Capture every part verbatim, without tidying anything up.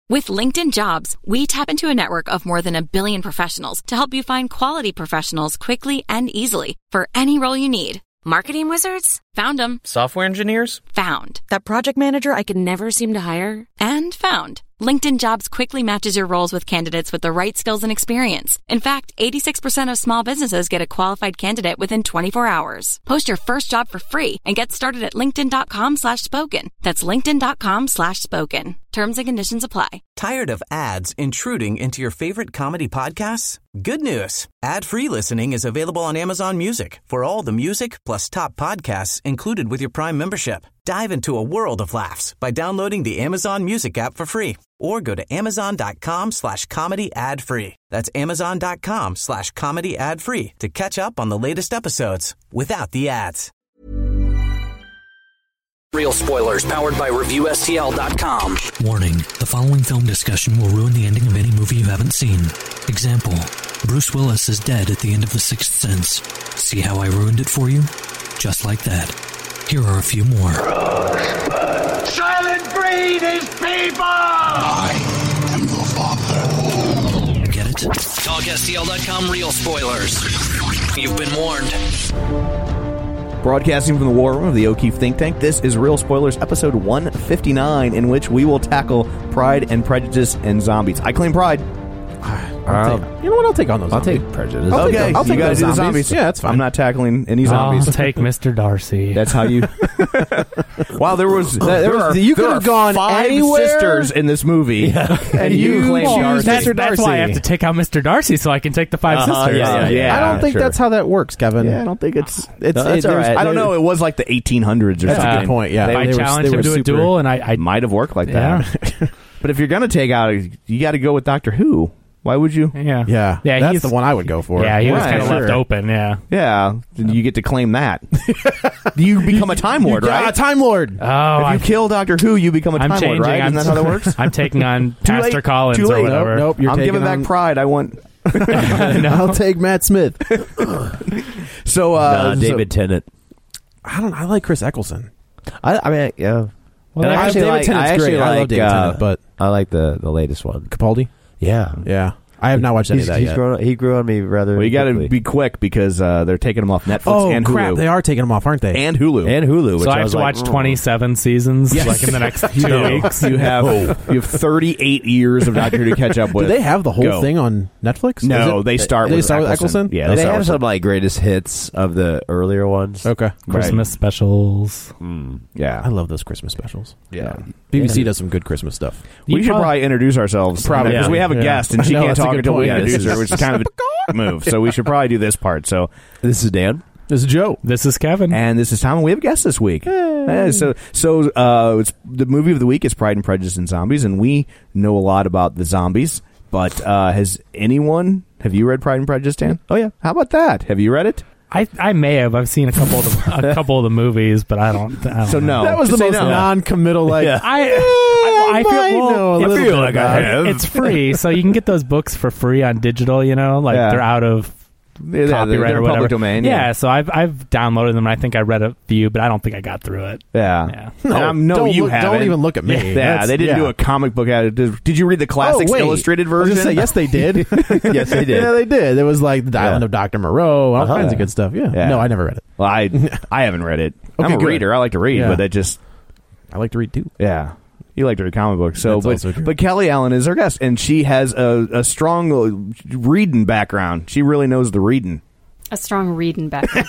With LinkedIn Jobs, we tap into a network of more than a billion professionals to help you find quality professionals quickly and easily for any role you need. Marketing wizards? Found them. Software engineers? Found. That project manager I could never seem to hire? And found. LinkedIn Jobs quickly matches your roles with candidates with the right skills and experience. In fact, eighty-six percent of small businesses get a qualified candidate within twenty-four hours. Post your first job for free and get started at linkedin.com slash spoken. That's linkedin.com slash spoken. Terms and conditions apply. Tired of ads intruding into your favorite comedy podcasts? Good news. Ad-free listening is available on Amazon Music for all the music plus top podcasts included with your Prime membership. Dive into a world of laughs by downloading the Amazon Music app for free or go to amazon.com slash comedy ad free. That's amazon.com slash comedy ad free to catch up on the latest episodes without the ads. Real spoilers powered by Review S T L dot com. Warning, the following film discussion will ruin the ending of any movie you haven't seen. Example, Bruce Willis is dead at the end of The Sixth Sense. See how I ruined it for you? Just like that. Here are a few more. Rosebud. Silent breed is people! I am your father. Get it? Talk S T L dot com real spoilers. You've been warned. Broadcasting from the war room of the O'Keefe Think Tank, this is Real Spoilers, episode one fifty-nine, in which we will tackle Pride and Prejudice and Zombies. I claim Pride. I'll take, you know what? I'll take on those. I'll zombies. take Prejudice. I'll Okay, take, I'll take you guys those do the zombies. zombies. Yeah, that's fine. I'm not tackling any zombies. I'll take Mister Darcy. That's how you... Wow, there was... There there was- are, you there could have are gone five anywhere. sisters in this movie, Yeah. and you, You claim choose Darcy. That's, Mister that's why I have to take out Mister Darcy so I can take the five Uh-huh, sisters. yeah, yeah, yeah. I don't think sure. that's how that works, Kevin. Yeah, I don't think it's... It's, No, that's it, all there's- right. I don't know. It was like the eighteen hundreds or That's something. a good point. Yeah, If I They were- challenge they him were to a super- duel, and I, I It might have worked like yeah, that. But if you're going to take out, you got to go with Doctor Who. Why would you? yeah, Yeah, yeah. that's he's, the one I would go for. Yeah, he was Right, kind of sure. left open. Yeah. Yeah, then you get to claim that. You become a Time Lord, Yeah, right? Time Lord. Oh, If I, you kill Doctor Who, you become a I'm Time changing. Lord, right? I'm, Isn't that how that works? I'm taking on Too Pastor late. Collins Too or late. whatever. Nope, nope. You're I'm taking giving on, back Pride. I want... I'll take Matt Smith. So, uh, uh, so- David Tennant. I don't. I like Chris Eccleston. I, I mean, yeah. Well, And I I- actually David like, Tennant's I actually great. I love like, David uh, Tennant, but I like the, the latest one. Capaldi. Yeah. Yeah, I have not watched any He's, of that he's yet. grown, he grew on me rather well, you got to quickly. be quick because uh, they're taking them off Netflix Oh and crap! Hulu. They are taking them off, aren't they? And Hulu. and Hulu. Which So I I have was to like, watch twenty-seven seasons Yes. like in the next two No. weeks. You have you have thirty-eight years of Doctor Who to catch up Do with. they have the whole Go. thing on Netflix? No, Is it- they start they with start with Eccleston. Eccleston. Yeah, They start have with some like greatest hits of the earlier ones. Okay, Christmas specials. Mm. Yeah. I love those Christmas specials. Yeah. B B C Yeah. does some good Christmas stuff. We You should probably- probably introduce ourselves. Probably. Because we have a Yeah. guest and I she know, can't that's a talk good until we point. Yeah, introduce this her, is- which is kind of a move. So we should probably do this part. So, This is Dan. This is Joe. This is Kevin. and this is Tom, and we have a guest this week. Yeah, so, so uh, it's, the movie of the week is Pride and Prejudice and Zombies, and we know a lot about the zombies. But uh, has anyone? Have you read Pride and Prejudice, Dan? Oh yeah. How about that? Have you read it? I I may have. I've seen a couple of the, a couple of the movies, but I don't. I don't So know. no. That was the Just say most no. non-committal. Like I I, I I feel, might well, know a it's- little bit about it. It's free, so you can get those books for free on digital. You know, like Yeah. they're out of Yeah, they're- copyright they're or whatever. public domain. Yeah. Yeah. so I've I've downloaded them. and I think I read a few, but I don't think I got through it. Yeah. Yeah. And I'm- no, don't you look, haven't. Don't even look at me. Yeah, That's- they didn't yeah. do a comic book out of it. Did, did you read the Classics Oh, wait. Illustrated I was version? gonna say, yes, they did. Yes, they did. Yeah, they did. There was like the Island Yeah. of Doctor Moreau, all Uh-huh. kinds of good stuff. Yeah. Yeah. No, I never read it. Well, I I haven't read it. I'm Okay, a good. reader. I like to read, Yeah. but it just I like to read too. yeah. You like to read comic books, so That's but also true. but Kelly Allen is our guest, and she has a, a strong uh, reading background. She really knows the reading. A strong reading background.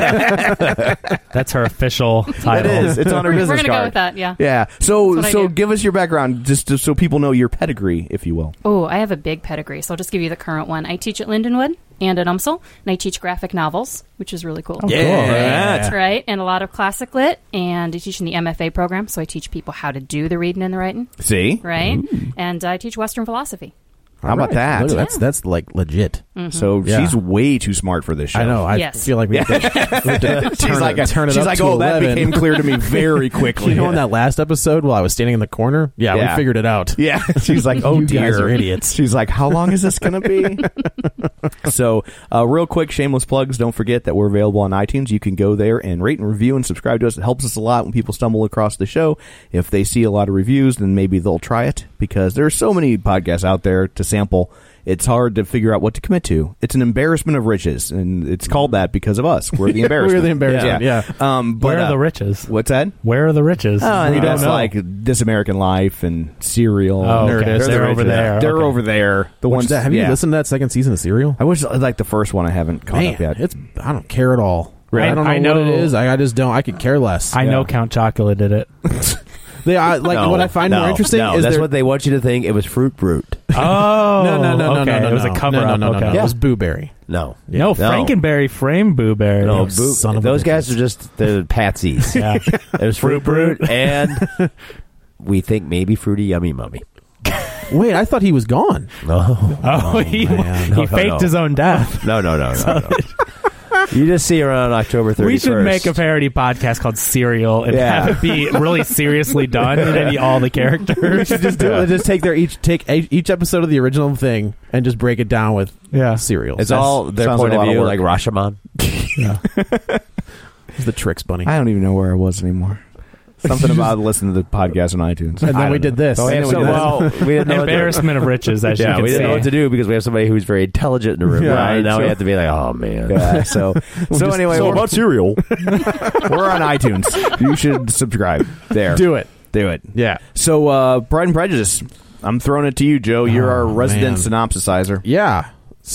That's her official title. It is. It's on her We're, business we're gonna card. go with that. Yeah. Yeah. So That's what I so do. give us your background, just to, so people know your pedigree, if you will. Oh, I have a big pedigree, so I'll just give you the current one. I teach at Lindenwood and at UMSL, and I teach graphic novels, which is really cool. Oh, Yeah. cool. That's right, and a lot of classic lit, and I teach in the M F A program, so I teach people how to do the reading and the writing, See, right? And I teach Western philosophy. How about that? Look, that's that's like legit. Mm-hmm. So Yeah. she's way too smart for this show. I know. I Yes. feel like we have to, we have to She's turn like, it, turn it she's up like, to oh, eleven. that became clear to me very quickly. You know, in that last episode, while I was standing in the corner, yeah, Yeah. we figured it out. Yeah, she's like, oh You dear, guys are idiots. She's like, how long is this going to be? So, uh, real quick, shameless plugs. Don't forget that we're available on iTunes. You can go there and rate and review and subscribe to us. It helps us a lot when people stumble across the show. If they see a lot of reviews, then maybe they'll try it, because there are so many podcasts out there to sample. It's hard to figure out what to commit to. It's an embarrassment of riches, and it's called that because of us. We're the embarrassment. We're the embarrassment, yeah. Um, but, Where are uh, the riches? What's that? Where are the riches? Oh, we we don't know. like This American Life and Serial. Oh, okay. Nerdist. They're, They're over riches. there. They're Okay. over there. The Which ones that, have yeah. you listened to that second season of Serial? I wish like the first one I haven't caught Man, up yet. it's I don't care at all. Right. I don't know, I know- what it is. I, I just don't. I could care less. I know Yeah. Count Chocula did it. They I, like No, what I find no, more interesting no, is that's they're- what they want you to think. It was Fruit Brute. Oh, no, no, no, okay. no, no, no. It was a no. cover no, no, up. no, no, okay. no. It was Boo Berry. No, No, Frankenberry framed Boo Berry. No, You Boo, son of a those bitches. guys are just the patsies. Yeah. It was Fruit Brute, and we think maybe Fruity Yummy Mummy. Wait, I thought he was gone. No, Oh, he, man. he No, no, faked no. his own death. no, no, no, no. no. You just see her on October thirty-first. We should make a parody podcast called Serial and Yeah. have it be really seriously done and maybe all the We characters. should just do it. Just take their each take a- each episode of the original thing and just break it down with Yeah. cereals. It's That's- all their sounds point like a of lot of view, work. like Rashomon. it's the tricks bunny. I don't even know where I was anymore. Something about listening to the podcast on iTunes. And then I we don't did know. this. Oh, And yeah, then so, we did well, this. we didn't know what to, Embarrassment of riches, as yeah, you can we didn't see. know what to do because we have somebody who's very intelligent in the room. Yeah, right? Now so- we have to be like, oh man. Yeah, so so anyway, so we're, about cereal. we're on iTunes. You should subscribe there. Do it. Do it. Yeah. So, uh, Pride and Prejudice. I'm throwing it to you, Joe. You're our Oh, resident man. synopsisizer. Yeah.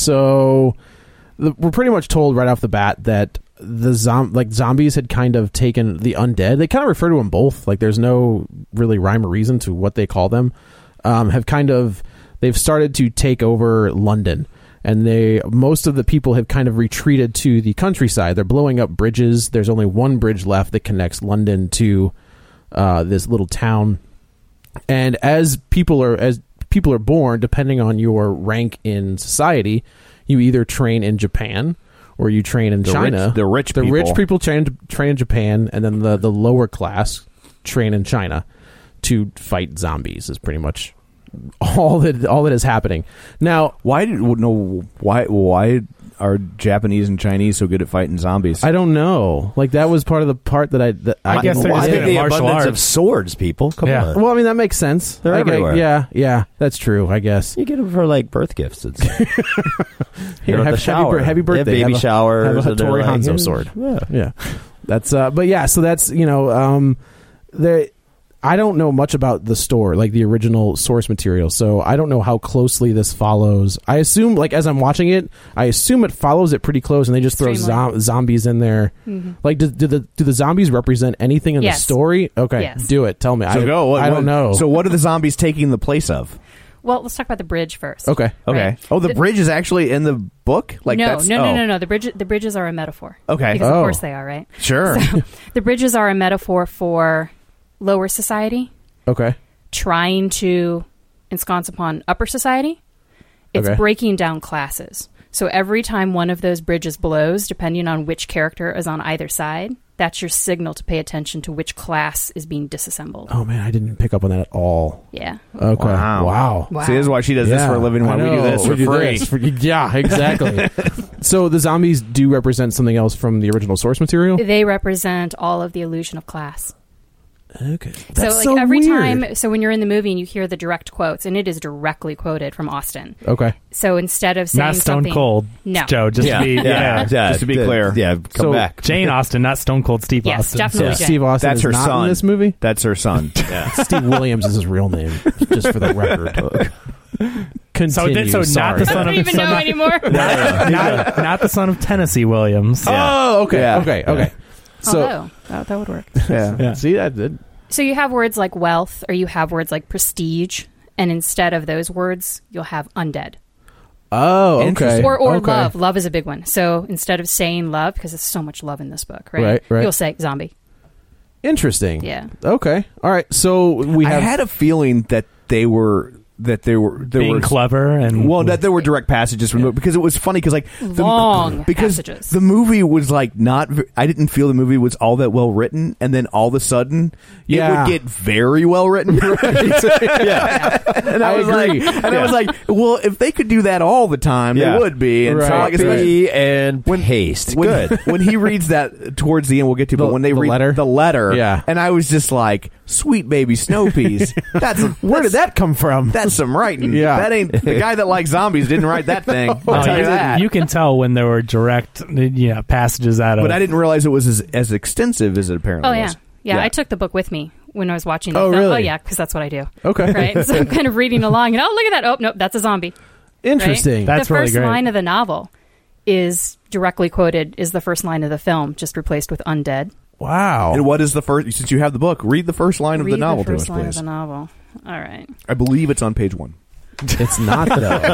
So the, we're pretty much told right off the bat that the zom- like zombies had kind of taken the undead. They kind of refer to them both. Like there's no really rhyme or reason to what they call them. Um, have kind of they've started to take over London, and they most of the people have kind of retreated to the countryside. They're blowing up bridges. There's only one bridge left that connects London to uh, this little town. And as people are as people are born, depending on your rank in society, you either train in Japan or you train in The China. rich- the rich the people. rich people train train in Japan, and then the the lower class train in China to fight zombies. Is pretty much all that all that is happening now. Why did no? Why why are Japanese and Chinese so good at fighting zombies? I don't know. Like that was part of the part that I that I guess they're Well, I just think good at the martial abundance of arts. swords, people. Come Yeah. on. Well, I mean that makes sense. They're I- I- everywhere. yeah, yeah, that's true. I guess. You get them for like birth gifts. It's, Here, They're at have, the happy, shower. bir- happy They have birthday. baby have a, showers, Have a and they're Hattori like, Hanzo "Hey." sword. Yeah. Yeah, that's. Uh, but yeah, so that's you know, um, the I don't know much about the store, like the original source material, so I don't know how closely this follows. I assume, like as I'm watching it, I assume it follows it pretty close, and they just throw Streamlined. zo- zombies in there. Mhm. Like, do, do the do the zombies represent anything in Yes. the story? Okay, Yes. do it. Tell me. so I go. What, I don't what- know. So what are the zombies taking the place of? Well, let's talk about the bridge first. okay. Okay. Right. Oh, the The- bridge is actually in the book. Like no, that's, no, oh. no, no, no. The bridge, the bridges are a metaphor. Okay. Because Oh. of course they are, right? Sure. So, the bridges are a metaphor for lower society Okay. trying to ensconce upon upper society. It's Okay. breaking down classes. So every time one of those bridges blows, depending on which character is on either side, that's your signal to pay attention to which class is being disassembled. Oh man, I didn't pick up on that at all. Yeah. Okay. Wow. Wow. Wow. See, this is why she does this Yeah, for a living. Why I we do know. this for We do free. this for- yeah, exactly. So the zombies do represent something else from the original source material. They represent all of the illusion of class. Okay, so that's like so every weird. time, so when you're in the movie and you hear the direct quotes, and it is directly quoted from Austin. Okay, So instead of saying Not Stone something, Cold. no, Joe, just Yeah. to be Yeah. yeah. Yeah. Just to be the- clear. Yeah. Come So- back. Jane Austen, not Stone Cold Steve Yes, Austin. definitely. so Jane. Steve Austin That's is her not son. in this movie. That's her son. Steve Williams is his real name, just for the record. Continue. So, th- so not sorry. the I son don't of even son know of- anymore. not, not, not the son of Tennessee Williams. Oh, okay, Yeah. okay, okay. So Although that, that would work. yeah. Yeah. see that did. So you have words like wealth, or you have words like prestige, and instead of those words, you'll have undead. Oh, okay. Interesting. Or or okay. love. Love is a big one. So instead of saying love, because there's so much love in this book, right? Right, right. You'll say zombie. Interesting. Yeah. Okay. All right. So we I have. had a feeling that they were that there were there Being were clever and well that there were direct passages from the book, because it was funny because like the, Long because passages. the movie was like not v- I didn't feel the movie was all that well written, and then all of a sudden Yeah. it would get very well written. yeah, And I, I was agree. like, and I was like, well, if they could do that all the time, Yeah. they would be. And so, Right. like, especially Copy and paste. when, Good. when he reads that towards the end, we'll get to, The- but when they the read letter? the letter, Yeah. and I was just like, sweet baby snow peas. That's Where did that come from? That's some writing. Yeah. That ain't the guy that likes zombies didn't write that thing. I'll Oh, tell you you, that. you can tell when there were direct, you know, passages out of. But I didn't realize it was as, as extensive as it apparently Oh yeah. was. yeah, I took the book with me when I was watching the Oh, film. really? Oh yeah, because that's what I do. Okay. Right. So I'm kind of reading along, and oh look at that. Oh nope, that's a zombie. Interesting. Right? That's the really first great. line of the novel is directly quoted. Is the first line of the film just replaced with undead? Wow. And what is the first? Since you have the book, read the first line Read of the novel the first to us, line please. of the novel. All right. I believe it's on page one. It's not though.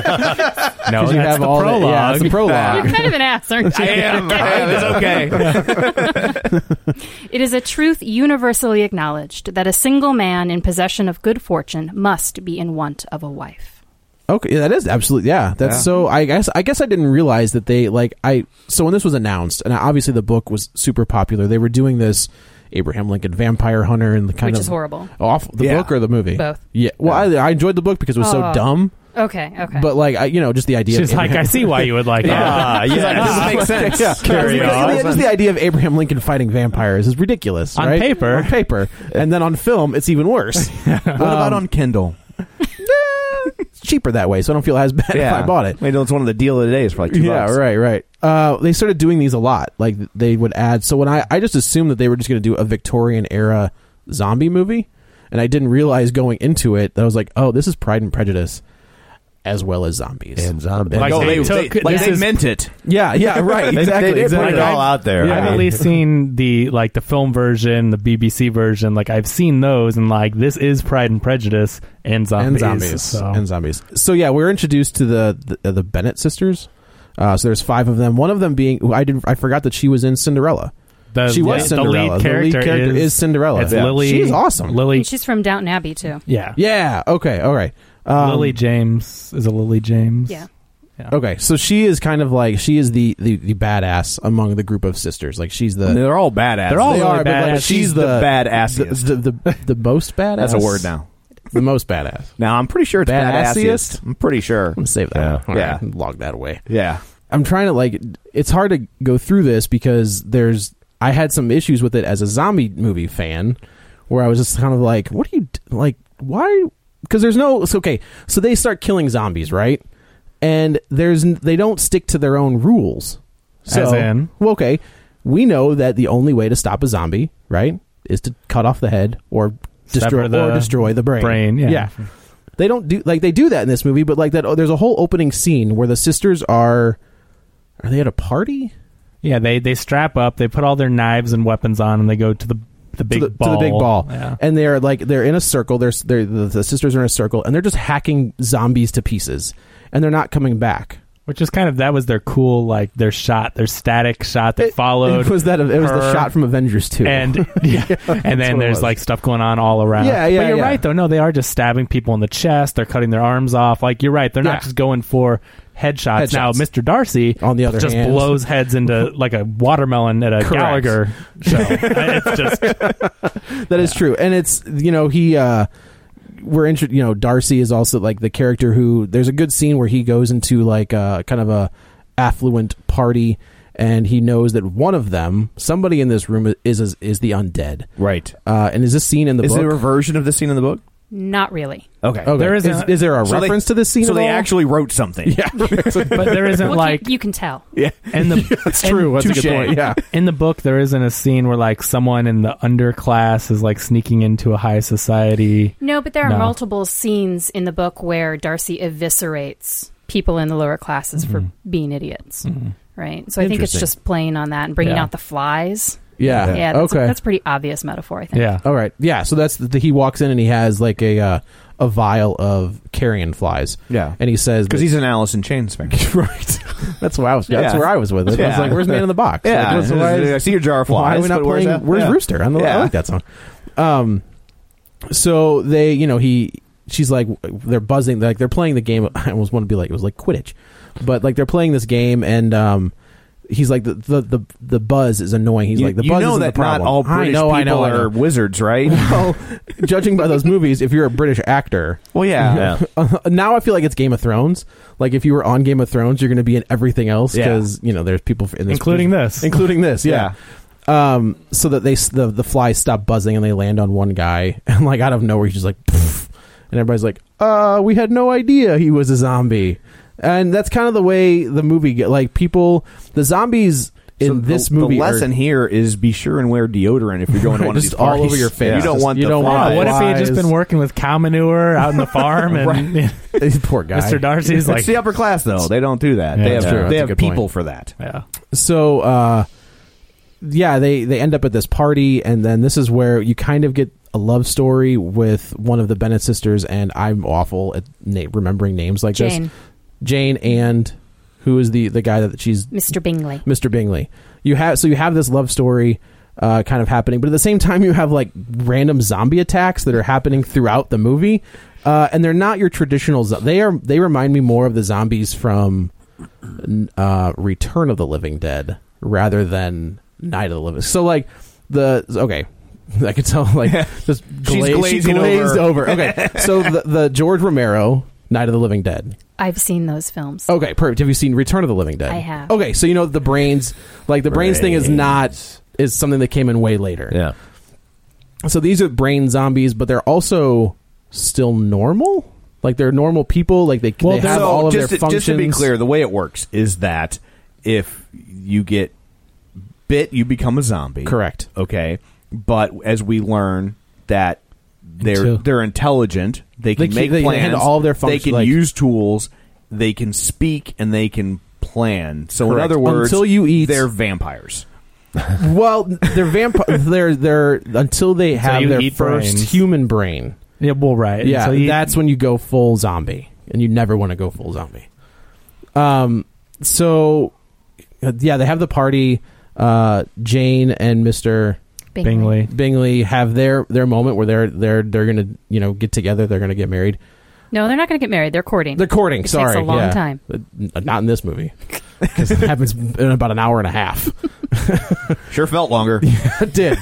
no, you that's have the all the- prologue. yeah, it's the prologue. You're kind of an ass, aren't you? I am. I am. It's okay. It is a truth universally acknowledged that a single man in possession of good fortune must be in want of a wife. Okay, yeah, that is absolutely yeah. That's Yeah. so. I guess I guess I didn't realize that they like I. So when this was announced, and obviously the book was super popular, they were doing this Abraham Lincoln Vampire Hunter and the kind Which of is horrible. Awful. The Yeah. book or the movie? Both. Yeah. Well, I, I enjoyed the book because it was so Oh. dumb. Okay, okay. But like I, you know, just the idea. She's of like, Abraham- I see why you would like that. Ah, yeah, Like, this ah, makes sense. Yeah. Carry Just, on. the, just the idea of Abraham Lincoln fighting vampires is ridiculous. On right? paper. on paper, and then on film, it's even worse. What about on Kindle? It's cheaper that way, so I don't feel as bad if I bought it. I know it's one of the deal of the days for like two Yeah, bucks. right, right. Uh, they started doing these a lot. Like they would add. So when I, I just assumed that they were just going to do a Victorian era zombie movie, and I didn't realize going into it that I was like, oh, this is Pride and Prejudice, as well as zombies And zombies. Like Oh, they they, took- they, like this they is- meant it. Yeah, yeah, right. Exactly. They did put exactly. it all out there. Yeah. I've at least seen the like the film version, the B B C version. Like I've seen those, and like this is Pride and Prejudice and zombies. and zombies So. and zombies. So yeah, we were introduced to the the, the Bennett sisters. Uh, so there's five of them. One of them being I didn't I forgot that she was in Cinderella. The, She was the, Cinderella. The lead character, is, is, Cinderella. It's Yeah. Lily. She's awesome. Lily. And she's from Downton Abbey too. Yeah. Yeah. Okay. All right. Um, Lily James is a Lily James. Yeah. Okay, so she is kind of like she is the, the, the badass among the group of sisters. Like she's the They're all badass. They're all they really are, but like, badass. she's She's the, the badassiest. the, the, the the most badass. That's a word now. The most badass. Now I'm pretty sure it's Badassiest? badassiest. I'm pretty sure. I'm gonna save that. Yeah. All right, Yeah. log that away. Yeah. I'm trying to like. It's hard to go through this because there's. I had some issues with it as a zombie movie fan, where I was just kind of like, "What are you like? Why?" Because there's no. It's okay. So they start killing zombies, right? And there's they don't stick to their own rules. So, As in? well, okay, we know that the only way to stop a zombie, right, is to cut off the head or destroy Sever the or destroy the brain. brain, yeah. yeah. They don't do like they do that in this movie, but like that. Oh, there's a whole opening scene where the sisters are. Are they at a party? Yeah, they they strap up, they put all their knives and weapons on, and they go to the the big to the, ball. to the big ball, Yeah. and they're like they're in a circle. They're, they're the, the sisters are in a circle, and they're just hacking zombies to pieces, and they're not coming back. Which is kind of that was their cool like their shot, their static shot that It- followed. It was that. It was the her. shot from Avengers two, and yeah, and what then it there's was. like stuff going on all around. Yeah, yeah, But you're yeah. right though. No, they are just stabbing people in the chest. They're cutting their arms off. Like you're right. They're Yeah. not just going for headshots. Now, Headshots. Mister Darcy On the other just hand. blows heads into like a watermelon at a Correct. Gallagher show. It's just that is true, and it's you know he. uh We're intro- you know Darcy is also like the character who there's a good scene where he goes into like a kind of a affluent party and he knows that one of them, somebody in this room is is, is the undead. Right. Uh, and is this scene in the Is book? there a version of this scene in the book? Not really. Okay. Okay. There is is, a- is there a So they- reference to this scene? So at they all? actually wrote something. yeah. but there isn't Well, like you can tell. Yeah. in the That's and- true. That's a good touche. point. Yeah. In the book, there isn't a scene where like someone in the underclass is like sneaking into a high society. No, but there are No. multiple scenes in the book where Darcy eviscerates people in the lower classes for being idiots. Right? So I think it's Interesting. just playing on that and bringing Yeah. out the flies. Yeah. Yeah, that's, okay. that's a pretty obvious metaphor, I think. Yeah. All right. Yeah. So that's the, he walks in and he has like a uh, a vial of carrion flies. Yeah. And he says Because that- he's an Alice in Chains fan. right. That's where I was. That's Yeah. where I was with it. I was Yeah. like, "Where's Man in the Box?" Yeah. Like, what's- why- I see your jar of Why flies. are we not but where's playing? that? Where's Yeah. Rooster? I, know, I Yeah. like that song. Um, so they, you know, he she's like, they're buzzing, like they're playing the game. I almost want to be like, it was like Quidditch, but like they're playing this game, and um, he's like, the the the, the buzz is annoying. He's you, like, the you buzz know isn't that the problem. not all British I know, people I know, I know. are wizards, right? Well, judging by those movies, if you're a British actor, well, yeah. yeah. Now I feel like it's Game of Thrones. Like if you were on Game of Thrones, you're going to be in everything else because yeah. you know there's people in this, including this, including this, yeah. yeah. Um, so that they the the flies stop buzzing and they land on one guy, and like out of nowhere he's just like, poof, and everybody's like, "Uh, we had no idea he was a zombie," and that's kind of the way the movie get. Like people, the zombies in so this the, movie. The lesson are, here is be sure and wear deodorant if you're going to one of these all parties. over your face. Yeah. You don't want you the don't flies. want what if he had just been working with cow manure out in the farm and right. Poor guy, Mister Darcy's like it's the upper class though. They don't do that. Yeah, they have true. they That's have a good people point. for that. Yeah. So. uh Yeah, they, they end up at this party, and then this is where you kind of get a love story with one of the Bennett sisters, and I'm awful at na- remembering names like Jane. this. Jane and who is the, the guy that she's... Mister Bingley. Mister Bingley. You have So you have this love story uh, kind of happening, but at the same time you have like random zombie attacks that are happening throughout the movie, uh, and they're not your traditional... Zo- they are. They remind me more of the zombies from uh, Return of the Living Dead rather than... Night of the Living. So like the okay, I could tell like just She's gla- glazing she glazed over. over. Okay, so the, the George Romero Night of the Living Dead. I've seen those films. Okay, perfect. Have you seen Return of the Living Dead? I have. Okay, so you know the brains, like the brains, brains thing is not is something that came in way later. Yeah. So these are brain zombies, but they're also still normal. Like they're normal people. Like they, well, they have so all of just their to, functions. Just to be clear, the way it works is that if you get bit, you become a zombie. Correct. Okay, but as we learn that they're Until- they're intelligent, they can They make can- they can plans. handle all of their They functions, can like- use tools. They can speak and they can plan. So in Correct. other words, Until you eat- they're vampires. Well, they're vampire. They're they're until they have you their eat first brains. human brain. Yeah, well, right. Yeah, So you- that's when you go full zombie, and you never want to go full zombie. Um. So, uh, yeah, they have the party. Uh, Jane and Mister Bingley. Bingley have their, their moment where they're they're they're gonna you know get together. They're gonna get married. No, they're not going to get married. They're courting. They're courting. It sorry, takes a long yeah. time. Uh, not in this movie because it happens in about an hour and a half. Sure felt longer. It did.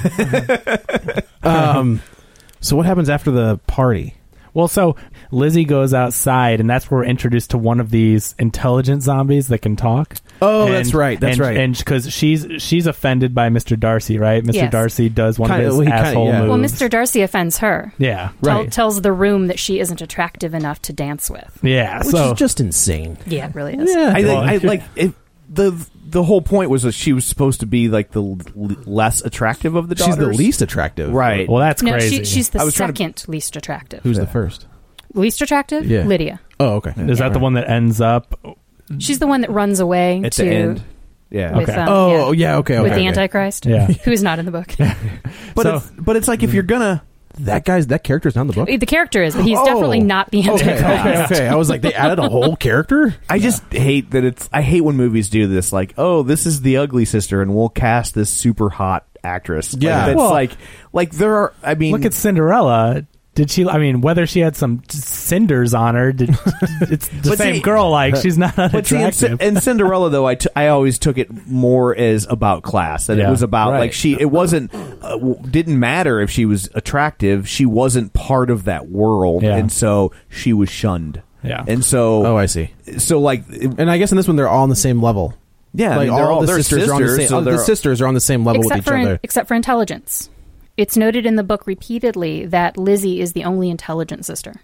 um. So what happens after the party? Well, so Lizzie goes outside, and that's where we're introduced to one of these intelligent zombies that can talk. Oh, And- that's right. That's and, right. And because she's she's offended by Mister Darcy, right? Mister Yes. Darcy does one Kinda- of his well, he kinda- asshole yeah. moves. Well, Mister Darcy offends her. Yeah, Tell, Right. tells the room that she isn't attractive enough to dance with. yeah. Which so is just insane. Yeah, it really is. Yeah. I think Well, I like it, the the whole point was that she was supposed to be like the l- less attractive of the daughters. She's the least attractive. Right. well, that's No, crazy. she, she's the I was trying to- second least attractive. Who's the first? Least attractive? Yeah. Lydia. Oh, okay. Is that the one that ends up? She's the one that runs away At to the end. Yeah. with, Okay. um, Oh, yeah. Okay. with okay, the okay. Antichrist. Yeah. Who's not in the book. But So- it's, but it's like if you're gonna That guy's that character's not in the book. The character is, but he's Oh. definitely not the Okay, Antichrist. okay, okay. I was like, they added a whole character. I just hate that it's. I hate when movies do this. Like, oh, this is the ugly sister, and we'll cast this super hot actress. Yeah. like, that's Well- like, like there are. I mean, Look at Cinderella. Did she? I mean, whether she had some cinders on her, did, it's the But same see- girl. Like she's not But see, in, unattractive. in Cinderella, though, I, t- I always took it more as about class. That Yeah. it was about Right. like she. It wasn't. Uh, w- didn't matter if she was attractive. She wasn't part of that world, Yeah. and so she was shunned. Yeah. And so, Oh, I see. so like, it- And I guess in this one, they're all on the same level. yeah, I like mean, they're all, the they're sisters, are on the same. so oh, the they're- sisters are on the same level except with each for other. except for intelligence. It's noted in the book repeatedly that Lizzie is the only intelligent sister.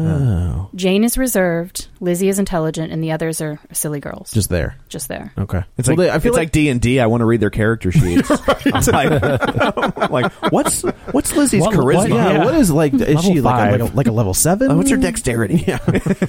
Oh, Jane is reserved, Lizzie is intelligent, and the others are silly girls. just there. Just there. Okay. It's Well, like they- I feel it's like D and D. I want to read their character sheets. I'm like, I'm like, what's what's Lizzie's What- charisma? what- yeah, Yeah. What is like? Is Level she like a, five. like, a, like a level seven? Uh, what's her dexterity? Yeah.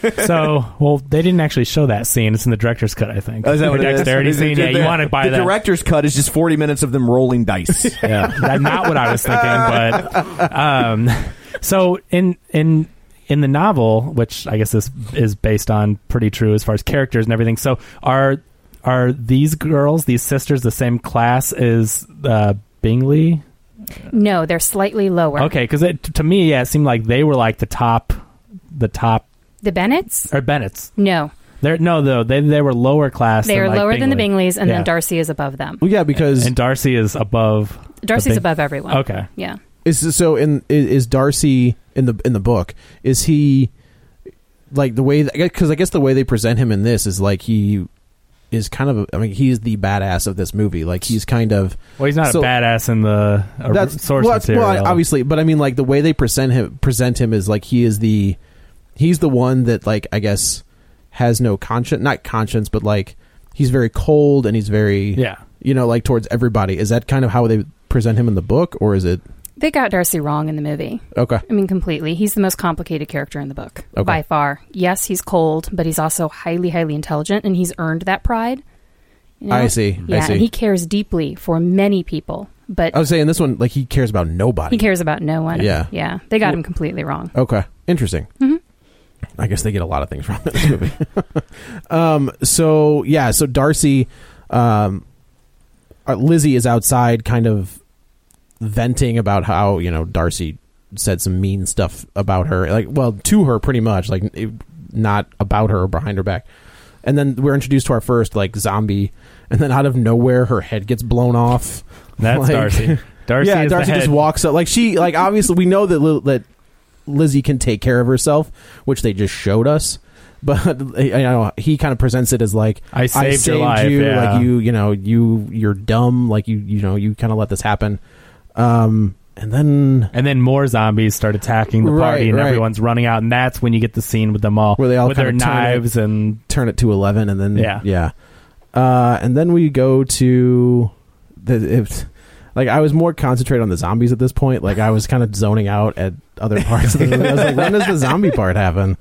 So, well, they didn't actually show that scene. It's in the director's cut, I think. Oh, is that the what it is? dexterity Is it- scene. Yeah, the- you want to buy the that. director's cut is just forty minutes of them rolling dice. Yeah, that's not what I was thinking. But um, so in in in the novel, which I guess this is based on pretty true as far as characters and everything. So are are these girls, these sisters, the same class as uh, Bingley? No, they're slightly lower. Okay, because to me, yeah, it seemed like they were like the top the top. The Bennetts? Or Bennetts. No. They're, no, though. They they were lower class. They than are like lower Bingley. than the Bingleys, and yeah. then Darcy is above them. Well, yeah, because... And Darcy is above... Darcy's Bing- above everyone. Okay. Yeah. Is so in is, is Darcy in the in the book? Is he like the way? Because I guess the way they present him in this is like he is kind of. A, I mean, he's the badass of this movie. Like he's kind of. Well, he's not so, a badass in the uh, that's, source well, material. Well, obviously, but I mean, like the way they present him present him is like he is the he's the one that like I guess has no conscience, not conscience, but like he's very cold and he's very yeah, you know, like towards everybody. Is that kind of how they present him in the book, or is it? They got Darcy wrong in the movie. Okay. I mean, completely. He's the most complicated character in the book, okay. by far. Yes, he's cold, but he's also highly, highly intelligent, and he's earned that pride. You know? I see. Yeah, I see. and he cares deeply for many people, but I was saying this one, like he cares about nobody. he cares about no one. Yeah. Yeah. They got him completely wrong. Okay. Interesting. Mm-hmm. I guess they get a lot of things wrong in this movie. um, so, yeah, so Darcy, um, uh, Lizzie is outside kind of venting about how, you know, Darcy said some mean stuff about her. Like, well, to her pretty much, like, it, not about her or behind her back. And then we're introduced to our first, like, zombie, and then out of nowhere, her head gets blown off. That's like, Darcy. Darcy yeah, is Darcy the just head. walks up. Like, she, like, obviously, we know that, Li- that Lizzie can take care of herself, which they just showed us. But you know, he kind of presents it as like I saved, I saved your life, you, yeah. like you, you know, you, you're dumb, like you, you know, you kind of let this happen. Um, and then and then more zombies start attacking the Right, party, and right. everyone's running out, and that's when you get the scene with them all, where they all with their kinda turn knives it, and turn it to eleven, and then Yeah. yeah, uh, and then we go to the. It, like I was more concentrated on the zombies at this point. Like I was kind of zoning out at other parts of the movie. I was like, when does the zombie part happen?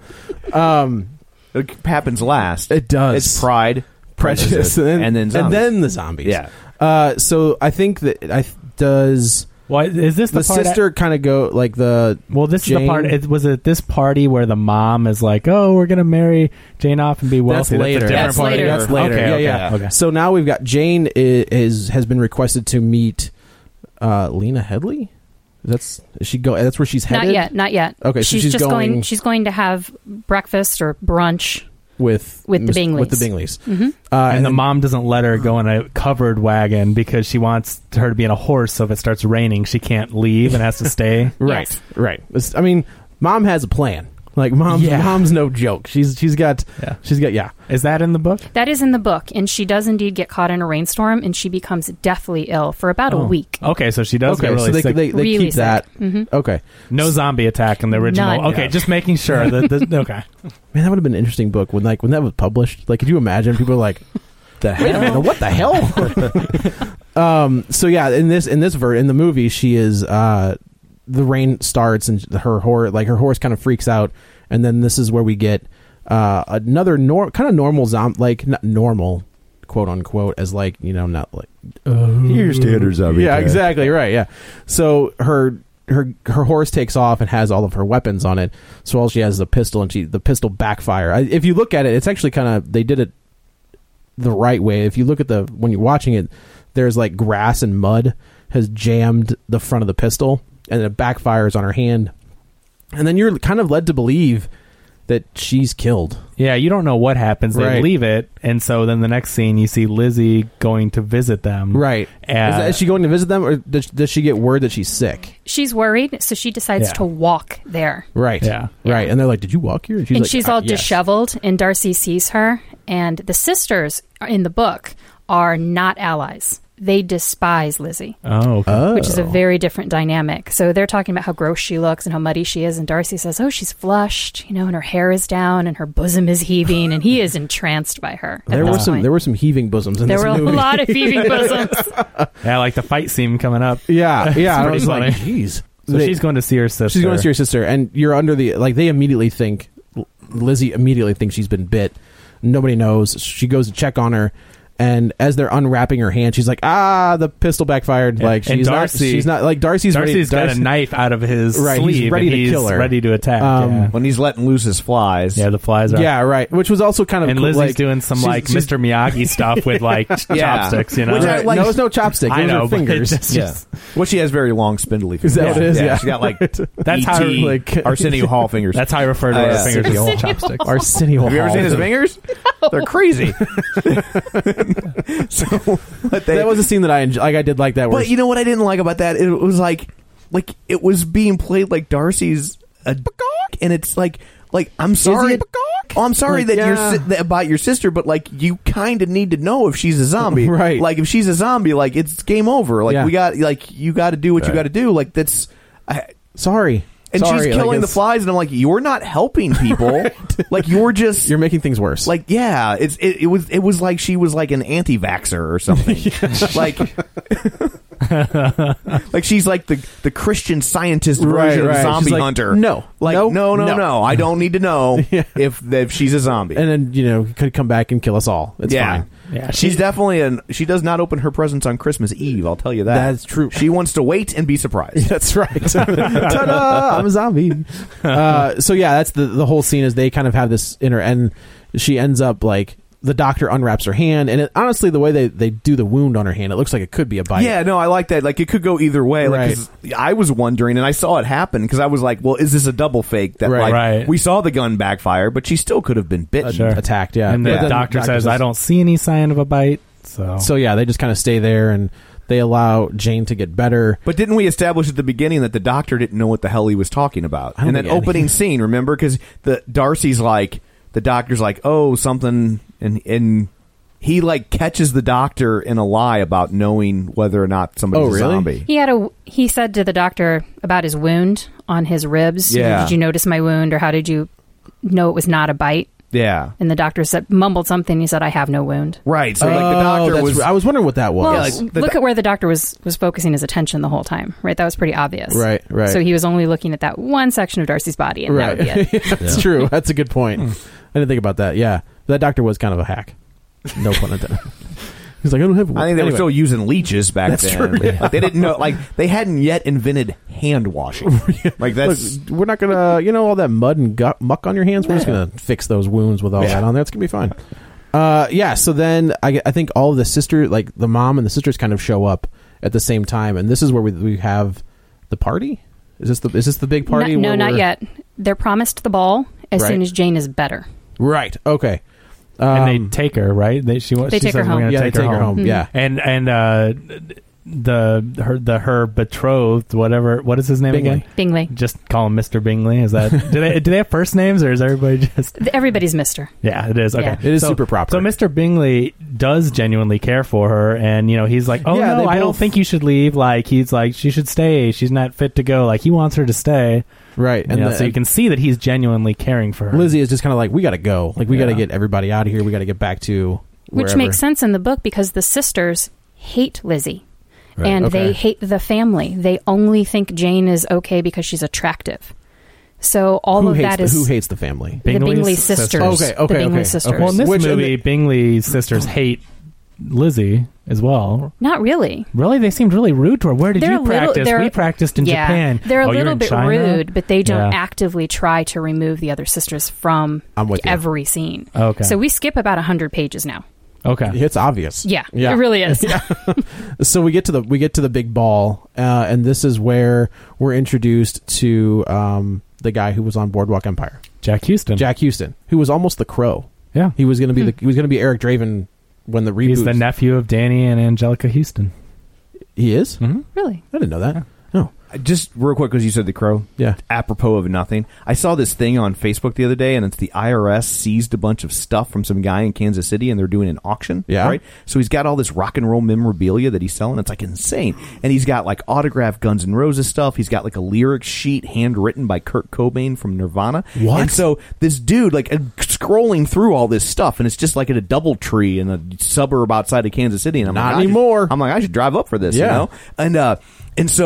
Um, It happens last. It does. It's Pride, Prejudice, Prejudice, and then, and then zombies. and then the zombies. Yeah. Uh, so I think that I does. What is this? The, The part sister kind of go like the. well, this is Jane- the part. It was at this party where the mom is like, "Oh, we're gonna marry Jane off and be wealthy." That's later. a different That's party. later. That's later. Okay, yeah, okay, yeah. okay. So now we've got Jane is, is has been requested to meet uh, Lena Headley. That's is she go. That's where she's headed. Not yet. Not yet. Okay, so she's, she's just going- She's going to have breakfast or brunch with with the Miss- Bingleys. With the Bingleys. Mm-hmm. Uh, And the then- mom doesn't let her go in a covered wagon because she wants her to be in a horse. So if it starts raining, she can't leave and has to stay. Right. Yes. Right. It's- I mean, mom has a plan. Like mom, Yeah. mom's no joke. She's she's got Yeah. she's got yeah. Is that in the book? That is in the book, and she does indeed get caught in a rainstorm, and she becomes deathly ill for about a Oh. week. Okay, so she does Okay, get really so they sick. they, they Really keep sick. that. Mhm. Okay. No zombie attack in the original. None. Okay, Yeah. just making sure that. The, okay. Man, that would have been an interesting book when like when that was published. Like, could you imagine people are like, The wait a hell? minute, what the hell? um. So yeah, in this in this ver in the movie, she is uh, the rain starts and her horse like her horse kind of freaks out, and then this is where we get uh, another nor- kind of normal zombie, like not normal, quote unquote, as like you know not like Your standard zombie. yeah, attack. exactly right. Yeah. So her her her horse takes off and has all of her weapons on it. So all she has is a pistol, and she the pistol backfire. I, if you look at it, it's actually kind of they did it the right way. If you look at the when you're watching it, there's like grass and mud has jammed the front of the pistol, and it backfires on her hand, and then you're kind of led to believe that she's killed. Yeah, you don't know what happens. They Right. leave it, and so then the next scene, you see Lizzie going to visit them. Right? Uh, is, that, is she going to visit them, or does, does she get word that she's sick? She's worried, so she decides Yeah. to walk there. Right. Yeah. Right. And they're like, "Did you walk here?" And she's, and like, she's "Uh, all yes." disheveled, and Darcy sees her, and the sisters in the book are not allies. They despise Lizzie, Oh, okay. Oh. which is a very different dynamic. So they're talking about how gross she looks and how muddy she is, and Darcy says, "Oh, she's flushed, you know, and her hair is down, and her bosom is heaving," and he is entranced by her. at There were this some point. there were some heaving bosoms in There this were movie. a lot of heaving bosoms. Yeah, like the fight scene coming up. Yeah, yeah. I pretty was like, funny. "Jeez." So They- she's going to see her sister. she's going to see her sister, and you're under the like. They immediately think Lizzie immediately thinks she's been bit. Nobody knows. She goes to check on her, And as they're unwrapping her hand, she's like, "Ah, the pistol backfired." Yeah. Like And she's Darcy- not. She's not like Darcy's. Darcy's ready, got Darcy, a knife out of his Right, sleeve. he's ready and to he's kill her. ready to attack. Um, yeah. When he's letting loose his flies. yeah, the flies are. Yeah, right. Which was also kind of And cool, Lizzie's like, doing some she's- like she's- Mister Miyagi stuff with like Yeah. chopsticks. You know, Which I Right. like- no, it's no chopstick. I Those know, are but it fingers. just- Yeah. Well, she has very long, spindly fingers. Is that what it is? Yeah. She's got like That's E T, how, like- Arsenio Hall fingers. That's how I refer to Oh, her yeah. fingers. The old Arsenio chopsticks. Arsenio Have you ever Hall. seen his fingers? They're crazy. so, but they, That was a scene that I enjoyed. Like I did like that. Where But you know what I didn't like about that? It was like, like it was being played like Darcy's a and it's like, like I'm sorry. it? Oh, I'm sorry Like, that you're yeah. si- that about your sister, but like you kind of need to know if she's a zombie, Right. Like if she's a zombie, like it's game over. Like Yeah. we got, like you got to do what you got to do. Like that's, I, sorry. and Sorry, she's like, killing the it's- flies, and I'm like, you're not helping people. Like you're just You're making things worse. like yeah, it's it, it was it was like she was like an anti-vaxxer or something. Like like she's like the the Christian Scientist Right, version right. of zombie She's like, hunter. no, like no, no, no, no, no. I don't need to know Yeah. if if she's a zombie. and then you know could come back and kill us all. It's yeah. fine. Yeah, She's definitely an. She does not open her presents on Christmas Eve. I'll tell you that. That's true. She wants to wait and be surprised. That's right. Ta-da! I'm a zombie. Uh, so yeah, that's the the whole scene. Is they kind of have this inner, and she ends up like the doctor unwraps her hand, and it, honestly, the way they, they do the wound on her hand, it looks like it could be a bite. Yeah, no, I like that. Like it could go either way. Like Right. 'cause I was wondering, and I saw it happen because I was like, "Well, is this a double fake?" That Right. like Right. we saw the gun backfire, but she still could have been bitten. Sure. attacked. Yeah, and the But then doctor says, "I don't see any sign of a bite." So, So yeah, they just kind of stay there, and they allow Jane to get better. But didn't we establish at the beginning that the doctor didn't know what the hell he was talking about? I don't In that think any- opening scene, remember? Because the Darcy's like, the doctor's like, "Oh, something," and and he like catches the doctor in a lie about knowing whether or not somebody's Oh, a really? zombie. He had a. He said to the doctor about his wound on his ribs. Yeah. Did you notice my wound, or how did you know it was not a bite? Yeah, And the doctor said, mumbled something. He said, "I have no wound." right. So like the Oh, doctor that's was. right. I was wondering what that was. Well, like, the look doc- at where the doctor was was focusing his attention the whole time. Right, that was pretty obvious. Right, right. So he was only looking at that one section of Darcy's body, and right. that would be it. That's true. That's a good point. I didn't think about that. Yeah, that doctor was kind of a hack. No pun intended. He's like, I don't have. I think they anyway. were still using leeches back That's then. true, yeah. Like they didn't know, like they hadn't yet invented hand washing. Like that's Look, we're not gonna, you know, all that mud and gut, muck on your hands. We're just gonna fix those wounds with all Yeah. that on there. It's gonna be fine. Uh, yeah. So then I, I think all of the sister, like the mom and the sisters, kind of show up at the same time, and this is where we we have the party. Is this the is this the big party? No, no where not we're- yet. They're promised the ball as Right. soon as Jane is better. Right. Okay. and they Um, take her, right? They she, They she take says her home. We're gonna yeah, take, they take her her home. Mhm. Yeah. And and uh, the her the her betrothed, whatever. What is his name Bingley. again? Bingley. Just call him Mister Bingley. Is that do they do they have first names or is everybody just? Everybody's Mister. Yeah, it is. Okay, Yeah. It is So- super proper. So Mister Bingley does genuinely care for her, and you know he's like, "Oh Yeah, no, they I don't both- think you should leave." Like he's like, "She should stay. She's not fit to go." Like he wants her to stay. Right. And And you know, the- so you can see that he's genuinely caring for her. Lizzie is just kind of like, we got to go. Like we got to Yeah. get everybody out of here. We got to get back to Which wherever. makes sense in the book because the sisters hate Lizzie. Right, And okay. they hate the family. They only think Jane is okay because she's attractive. So all who of hates that the, is who hates the family? the Bingley's Bingley sisters. sisters. Okay, okay, the Bingley okay, sisters. okay. Well, in this Which- movie, Bingley's sisters hate Lizzie as well. Not really. Really, they seemed really rude to her. Where did They're you a little- practice? they're- We practiced in yeah, Japan. They're a Oh, you're little in bit China? rude, but they don't Yeah. actively try to remove the other sisters from I'm with you. every scene. Okay. So we skip about one hundred pages now. Okay. It's obvious. Yeah, Yeah. it really is. So we get to the we get to the big ball, uh, and this is where we're introduced to um, the guy who was on Boardwalk Empire, Jack Houston. Jack Houston, who was almost the Crow. Yeah. He was going to be the he was going to be Eric Draven when the reboot. He's the nephew of Danny and Angelica Houston. He is. Mm-hmm. Really? I didn't know that. No. just real quick because you said the Crow. Yeah. Apropos of nothing, I saw this thing on Facebook the other day, and it's the I R S seized a bunch of stuff from some guy in Kansas City, and they're doing an auction. Yeah. Right. So he's got all this rock and roll memorabilia that he's selling. It's like insane, and he's got like autographed Guns N' Roses stuff. He's got like a lyric sheet handwritten by Kurt Cobain from Nirvana. What? And so this dude like uh, scrolling through all this stuff, and it's just like at a DoubleTree in a suburb outside of Kansas City. And I'm Not like, I should- anymore. I'm like, I should drive up for this. Yeah. You know. And uh, and so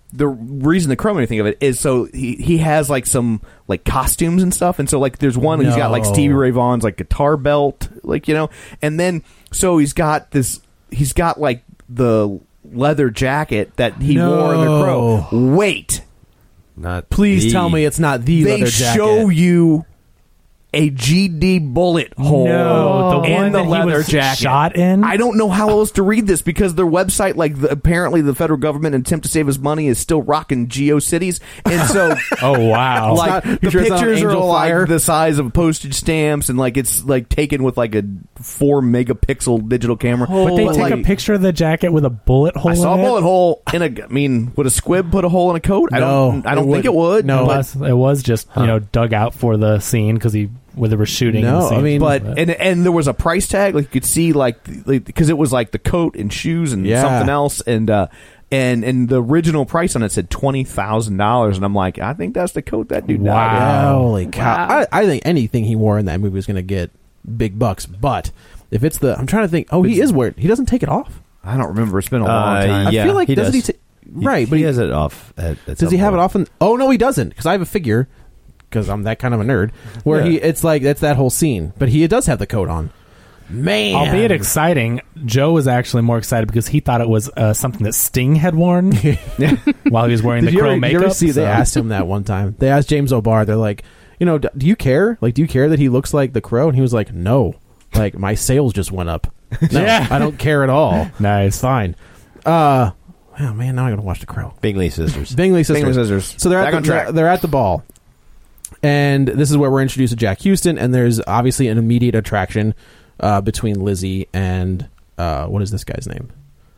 the reason the Crow made me think of it is so he he has like some like costumes and stuff, and so like there's one he's got like No. Stevie Ray Vaughan's like guitar belt, like you know, and then so he's got this he's got like the leather jacket that he No. wore in the Crow. Wait, Not Please the- tell me it's not the they leather jacket. show you a G D bullet hole No, the in one the that he leather was jacket. shot in? I don't know how else to read this because their website, like the, apparently the federal government, in attempt to save us money, is still rocking GeoCities, and so Oh, wow. like not- the you sure it's not pictures are Angel like Fire? the size of postage stamps, and like it's like taken with like a four megapixel digital camera. Would they But, take like, a picture of the jacket with a bullet hole I saw a in bullet it? hole in a. I mean, would a squib put a hole in a coat? I No, don't. I don't it think it would. wouldn't. No. It but- was, it was just, you know, dug out for the scene because he, where they were shooting. No, the scene. I mean- But and and there was a price tag, like you could see, like because it was like the coat and shoes and Yeah. something else, and uh, and and the original price on it said twenty thousand dollars, and I'm like, I think that's the coat that dude died in. Wow. Holy cow! Wow. I, I think anything he wore in that movie was going to get big bucks. But if it's the, I'm trying to think. Oh, he is wearing. He doesn't take it off. I don't remember. It's been a long Uh, time. yeah, I feel like he doesn't does. he? Ta- right, he, but he he, has it off. At, at does some he have it point. off? In, oh no, he doesn't. Because I have a figure. Because I'm that kind of a nerd. Where Yeah. he, it's like that's that whole scene. But he does have the coat on. Man, albeit exciting, Joe was actually more excited because he thought it was uh, something that Sting had worn while he was wearing Did the you Crow ever, makeup. did you ever see? They so- asked him that one time. They asked James O'Barr. They're like, you know, do you care? Like, do you care that he looks like the Crow? And he was like, no. Like, my sales just went up. No, Yeah. I don't care at all. Nice. It's fine. Uh, oh man, now I gotta watch The Crow. Bingley Sisters. Bingley Sisters. Bingley Sisters. So they're Back at the, on track. They're, they're at the ball, and this is where we're introduced to Jack Houston. And there's obviously an immediate attraction uh, between Lizzie and uh, what is this guy's name?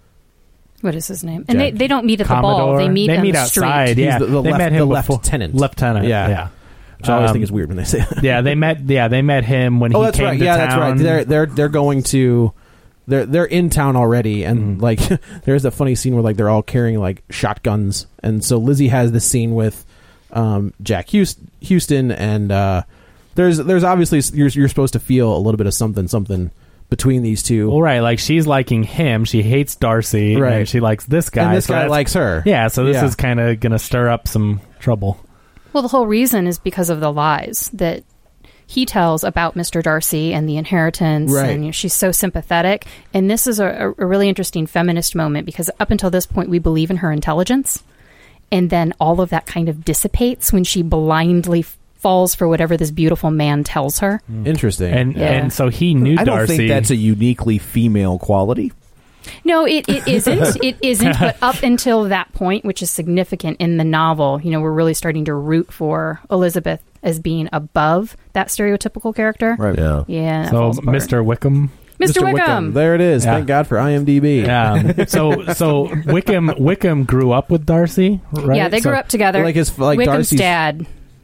What is his name? And they, Jack they don't meet at the ball. Commodore. They meet they on meet the outside. street. Yeah, He's the- the they left- met him the before- lieutenant. Lieutenant. Yeah. Yeah, Which I always Um, think is weird when they say that. yeah. They met. Yeah, they met him when Oh, he that's came right. to Yeah, town. that's right. They're they're they're going to they're they're in town already, and Mhm. like there's a funny scene where like they're all carrying like shotguns, and so Lizzie has this scene with um, Jack Hus- Houston, and uh, there's there's obviously you're you're supposed to feel a little bit of something something between these two. Well, right. Like she's liking him. She hates Darcy. Right. And she likes this guy. and this so guy that's- likes her. Yeah. So this Yeah. is kind of going to stir up some trouble. Well, the whole reason is because of the lies that he tells about Mister Darcy and the inheritance. Right. And you know, she's so sympathetic. And this is a, a really interesting feminist moment because up until this point, we believe in her intelligence. And then all of that kind of dissipates when she blindly falls for whatever this beautiful man tells her. Interesting. And Yeah. and so he knew I don't Darcy. think that's a uniquely female quality. No, it, it isn't. It isn't. But up until that point, which is significant in the novel, you know, we're really starting to root for Elizabeth as being above that stereotypical character. Right. Yeah. Yeah. that so falls apart. Mister Wickham. Mister Wickham. There it is. Yeah. Thank God for IMDb. Um, so so Wickham Wickham grew up with Darcy, right? Yeah, they grew So- up together. Like his- like Wickham's Darcy's- dad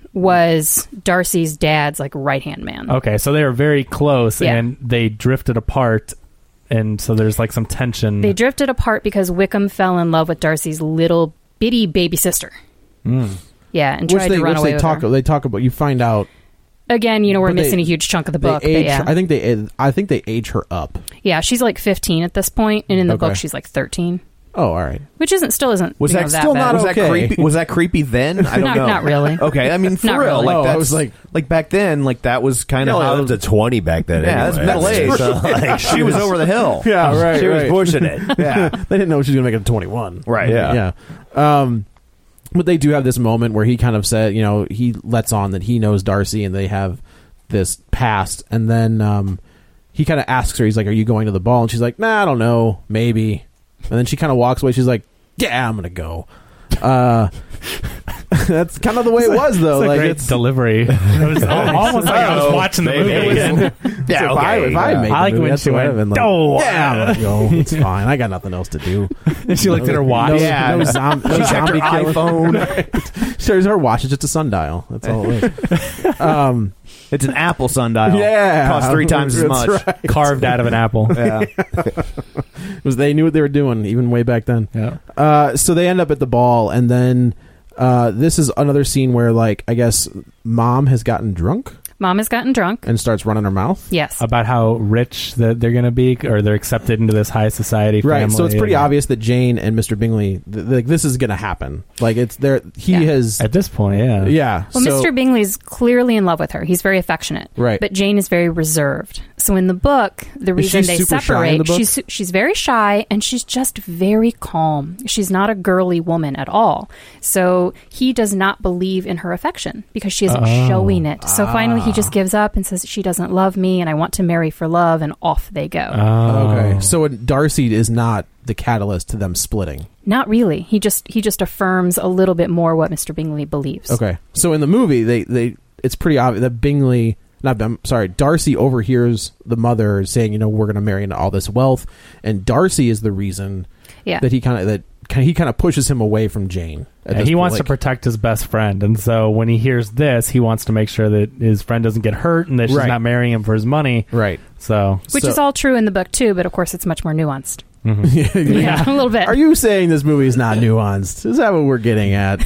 was Darcy's dad's like right hand man. Okay, so they were very close, Yeah. and they drifted apart, and so there's like some tension. They drifted apart because Wickham fell in love with Darcy's little bitty baby sister. Mm. Yeah, and Which tried they to run which away they with talk her. they talk about. You find out Again, you know, we're But they- missing a huge chunk of the they book. But age. yeah. I think they I think they age her up. yeah, she's like fifteen at this point, and in the Okay. book she's like thirteen. Oh, all right. Which isn't still isn't Was you that know, still bad. not was okay. that creepy? Was that creepy then? I don't Not- know. not really. Okay, I mean for Not real. really. Like Oh, I that's, was like- like back then, like that was kind No, of I how lived to twenty back then. Yeah, that's anyway. middle age. So, like, she was over the hill. Yeah, right. she was right. pushing it. Yeah. They didn't know she was going to make it to twenty-one. Right. Yeah. Yeah. Um, but they do have this moment where he kind of said, you know, he lets on that he knows Darcy and they have this past. And then um, he kind of asks her, he's like, are you going to the ball? And she's like, nah, I don't know. Maybe. And then she kind of walks away. She's like, yeah, I'm going to go. Uh, that's kind of the way it was, though. It's a like great it's delivery. It was al- almost like I was watching the movie again. Yeah, if I, if I had made I like the movie, when that's she what I'd went, have been like, "Oh, yeah, I'm gonna go. It's fine. I got nothing else to do. And she looked at her watch. No, Yeah. no, zom- no She checked zombie her killing. iPhone. Shows her watch. It's just a sundial. That's all it is. Um, It's an Apple sundial. yeah, Costs three times as That's much. right. Carved out of an apple. Yeah. It was they knew what they were doing even way back then. Yeah. Uh, so they end up at the ball, and then uh, this is another scene where, like, I guess mom has gotten drunk. Mom has gotten drunk. And starts running her mouth? Yes. About how rich that they're going to be, or they're accepted into this high society family. Right, so it's pretty and, obvious that Jane and Mister Bingley, th- like this is going to happen. Like it's there. He Yeah. has At this point, yeah. yeah. Well, so, Mister Bingley's clearly in love with her. He's very affectionate. Right. But Jane is very reserved. So in the book, the Is reason she they super shy in the separate, book? she's she's very shy and she's just very calm. She's not a girly woman at all. So he does not believe in her affection because she isn't Oh. showing it. So finally he just gives up and says, she doesn't love me and I want to marry for love, and off they go. Oh. Okay, so Darcy is not the catalyst to them splitting. Not really. He just he just affirms a little bit more what Mister Bingley believes. Okay, so in the movie, they they it's pretty obvious that Bingley, not I'm sorry, Darcy overhears the mother saying, you know, we're going to marry into all this wealth, and Darcy is the reason Yeah. that he kind of that kinda, he kind of pushes him away from Jane. at Yeah, this he point, wants like- to protect his best friend, and so when he hears this, he wants to make sure that his friend doesn't get hurt and that she's Right. not marrying him for his money. Right. So, Which So- is all true in the book too, but of course it's much more nuanced. mhm. Yeah, a little bit. Are you saying this movie is not nuanced? Is that what we're getting at?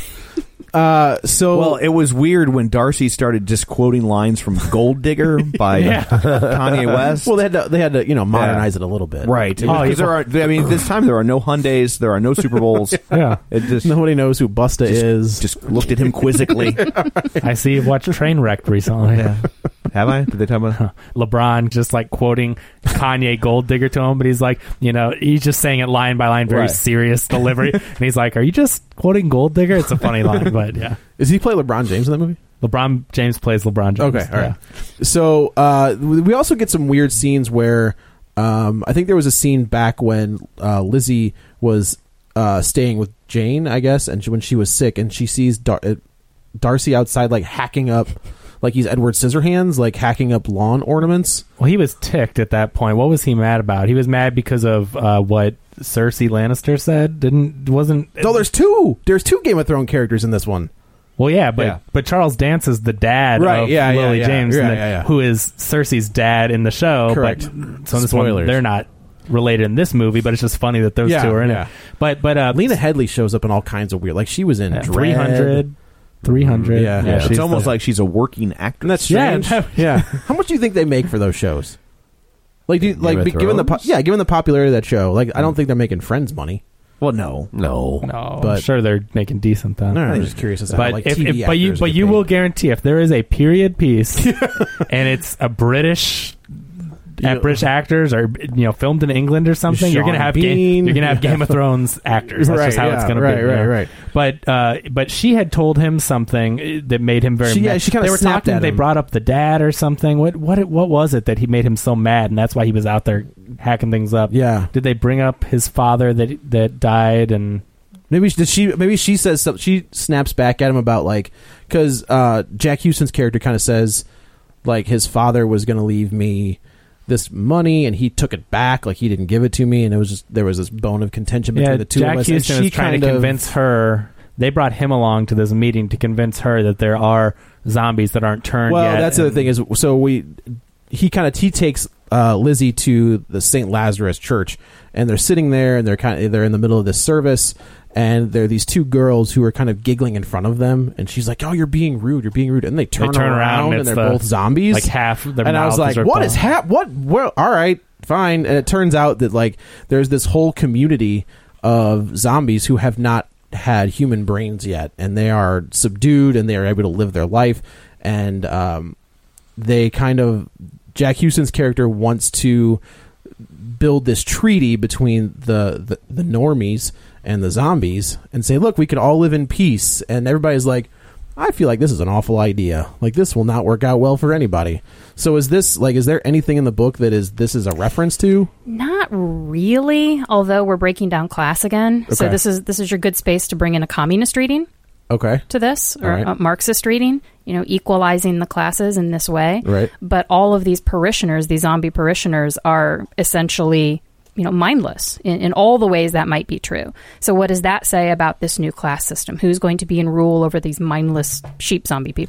Uh, so Well, it was weird when Darcy started just quoting lines from Gold Digger by Kanye West. well, they had to they had to you know modernize it a little bit, right. Oh, Because yeah. there are, I mean, this time there are no Hyundais, there are no Super Bowls. yeah. It just, Nobody knows who Busta just, is. just looked at him quizzically. I see you've watched Trainwreck recently. Yeah. Have I? Did they talk about LeBron just like quoting Kanye Gold Digger to him, but he's like, you know, he's just saying it line by line, very Right. serious delivery. And he's like, are you just quoting Gold Digger? It's a funny line, but yeah. Does he play LeBron James in that movie? LeBron James plays LeBron James. Okay, all right. Yeah. So uh, we also get some weird scenes where um, I think there was a scene back when uh, Lizzie was uh, staying with Jane, I guess, and she, when she was sick, and she sees Dar- uh, Darcy outside, like hacking up, like he's Edward Scissorhands, like hacking up lawn ornaments. Well, he was ticked at that point. What was he mad about? He was mad because of uh, what Cersei Lannister said. Didn't wasn't? No, there's two. There's two Game of Thrones characters in this one. Well, yeah, but Yeah. but Charles Dance is the dad Right, of yeah, yeah, Lily yeah. James, Yeah, and the- yeah, yeah. who is Cersei's dad in the show. Correct. But, so in this one, Spoilers. they're not related in this movie, but it's just funny that those Yeah, two are in yeah. it. But but uh, Lena Headey shows up in all kinds of weird. Like she was in yeah, Dread. three hundred, three hundred. Yeah. Yeah, she's it's almost the- like she's a working actress. And that's Yeah, strange. that- Yeah. How much do you think they make for those shows? Like, do you, like of be, given the po- Thrones? yeah, given the popularity of that show, like I don't think they're making Friends money. well, no. No. no, but- I'm sure they're making decent then. No, I'm just curious as to But how like if, T V if but you actors but get you paid. will guarantee if there is a period piece and it's a British You- at British actors or you know filmed in England or something, you're gonna Sean have Bean. Ga- you're gonna have Game of Thrones actors. That's Right, just how yeah, it's gonna right, be. right, yeah. right. But uh, but she had told him something that made him very. She- yeah, mad. she kinda They were snapped talking. at They him. brought up the dad or something. What what what was it that he made him so mad, and that's why he was out there hacking things up? Yeah. Did they bring up his father that that died and? Maybe did she? Maybe she says something. She snaps back at him about like because uh, Jack Houston's character kind of says like his father was going to leave me this money and he took it back, like he didn't give it to me, and it was just there was this bone of contention between Yeah, the two Jack of us. Houston and she is trying kind to of, convince her. They brought him along to this meeting to convince her that there are zombies that aren't turned Well, yet. that's the and- thing is, so we he kind of he takes uh, Lizzie to the Saint Lazarus Church, and they're sitting there, and they're kind of they're in the middle of this service, and there are these two girls who are kind of giggling in front of them, and she's like, "Oh, you're being rude, you're being rude," and they They turn, turn around, around, and it's they're the- both zombies, like half their and I was mouth like, is ripped "What off. is hap? What? Well, all right, fine." And it turns out that like there's this whole community of zombies who have not had human brains yet, and they are subdued, and they are able to live their life, and um, they kind of Jack Houston's character wants to build this treaty between the, the the normies and the zombies and say, look, we could all live in peace, and everybody's like, I feel like this is an awful idea, like this will not work out well for anybody. So is this like is there anything in the book that is this is a reference to? Not really, although we're breaking down class again. So Okay. this is this is your good space to bring in a communist reading Okay. to this, or All right. a Marxist reading, you know, equalizing the classes in this way. Right. But all of these parishioners, these zombie parishioners, are essentially, you know, mindless in, in all the ways that might be true. So what does that say about this new class system? Who's going to be in rule over these mindless sheep zombie people?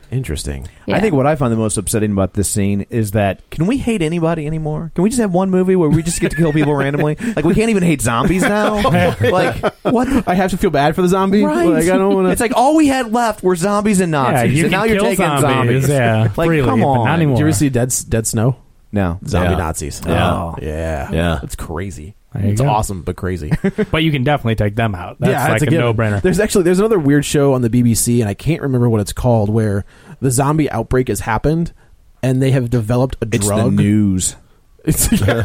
Interesting. Yeah. I think what I find the most upsetting about this scene is that can we hate anybody anymore? Can we just have one movie where we just get to kill people randomly? Like we can't even hate zombies now. Like what? I have to feel bad for the zombie. Right? Like, I don't want to. It's like all we had left were zombies and Nazis, Yeah, you and can now you're kill taking zombies, zombies. yeah, like freely, come but on. not anymore. Did you ever see Dead Dead Snow? No. Zombie Yeah. Nazis. Yeah. Oh, yeah. Yeah. It's crazy. There you It's go. awesome, but crazy. But you can definitely take them out. That's yeah, like it's a, a given. no-brainer. There's actually there's another weird show on the B B C, and I can't remember what it's called, where the zombie outbreak has happened, and they have developed a It's drug. the news. It's, yeah,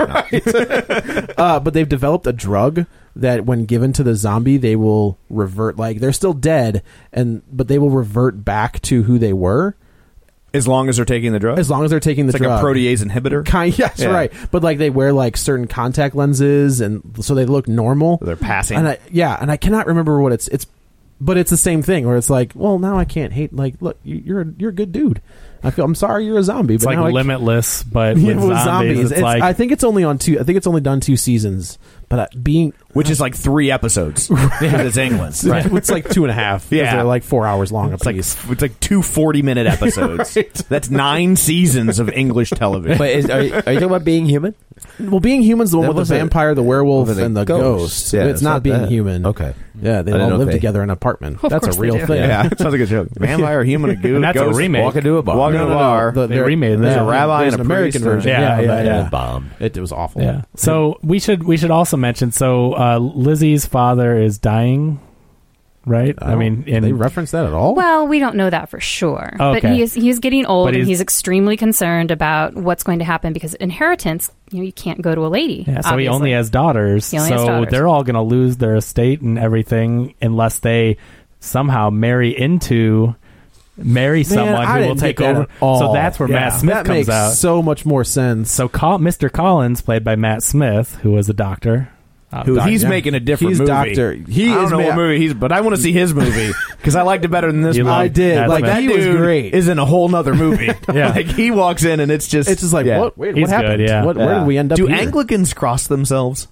right. uh, but they've developed a drug that, when given to the zombie, they will revert. Like they're still dead, and but they will revert back to who they were As long as they're taking the drug? as long as they're taking the It's like drug. a protease inhibitor? Kind, yes, Yeah. right. But like they wear like certain contact lenses, and so they look normal. They're passing. And I, yeah, and I cannot remember what it's it's, but it's the same thing where it's like, well, now I can't hate. Like, look, you- you're a, you're a good dude. I feel I'm sorry you're a zombie, It's but like now I can't- Limitless, but Yeah, with, zombies. It's, It's- like I think it's only on two. I think it's only done two seasons. But uh, being Which is like three episodes. Because it's England. right. It's like two and a half. 'cause Yeah. they're like four hours long. It's like apiece. it's like two forty-minute episodes. Right. That's nine seasons of English television. But is, are, you, are you talking about Being Human? Well, Being Human's the one That with the was a- vampire, the werewolf, with the and the ghost. ghost. Yeah, it's it's not not Being that. Human. Okay. Yeah, they I didn't all know live if they- together in an apartment. Of That's course a they real do. thing. Yeah, it sounds like a joke. Vampire, human, a goo, And that's a ghost, remake. Walk into a bar. Walk No, into no, a no. bar. The- They there- remade There's that. a rabbi There's and an a American priest. version. Yeah, Yeah, yeah, yeah, yeah. yeah. Bomb. It, it was awful. Yeah. So we should we should also mention. So uh, Lizzie's father is dying, right? I, don't- mean, did in, they reference that at all? Well, we don't know that for sure. Oh, But okay. he is he is getting old, But and he's- he's extremely concerned about what's going to happen because inheritance, you know, you can't go to a lady. yeah. So he obviously. only has daughters. He only so has daughters. they're all going to lose their estate and everything unless they somehow marry into marry Man, someone I who will didn't take get that over. at all. So that's where Yeah. Matt Smith that comes makes out. so much more sense. So Col- Mister Collins, played by Matt Smith, who was a doctor. Uh, Who doc- he's yeah. making a different He's movie. Doctor. He I don't is know ma- what movie he's, but I want to see his movie because I liked it better than this You movie. love I did. Matt Like Smith. that he was dude great. is in a whole nother movie. Yeah. Like he walks in and it's just It's just like, yeah. what? Wait, He's what happened? good, yeah. What, Where Yeah. did we end up Do here? Anglicans cross themselves?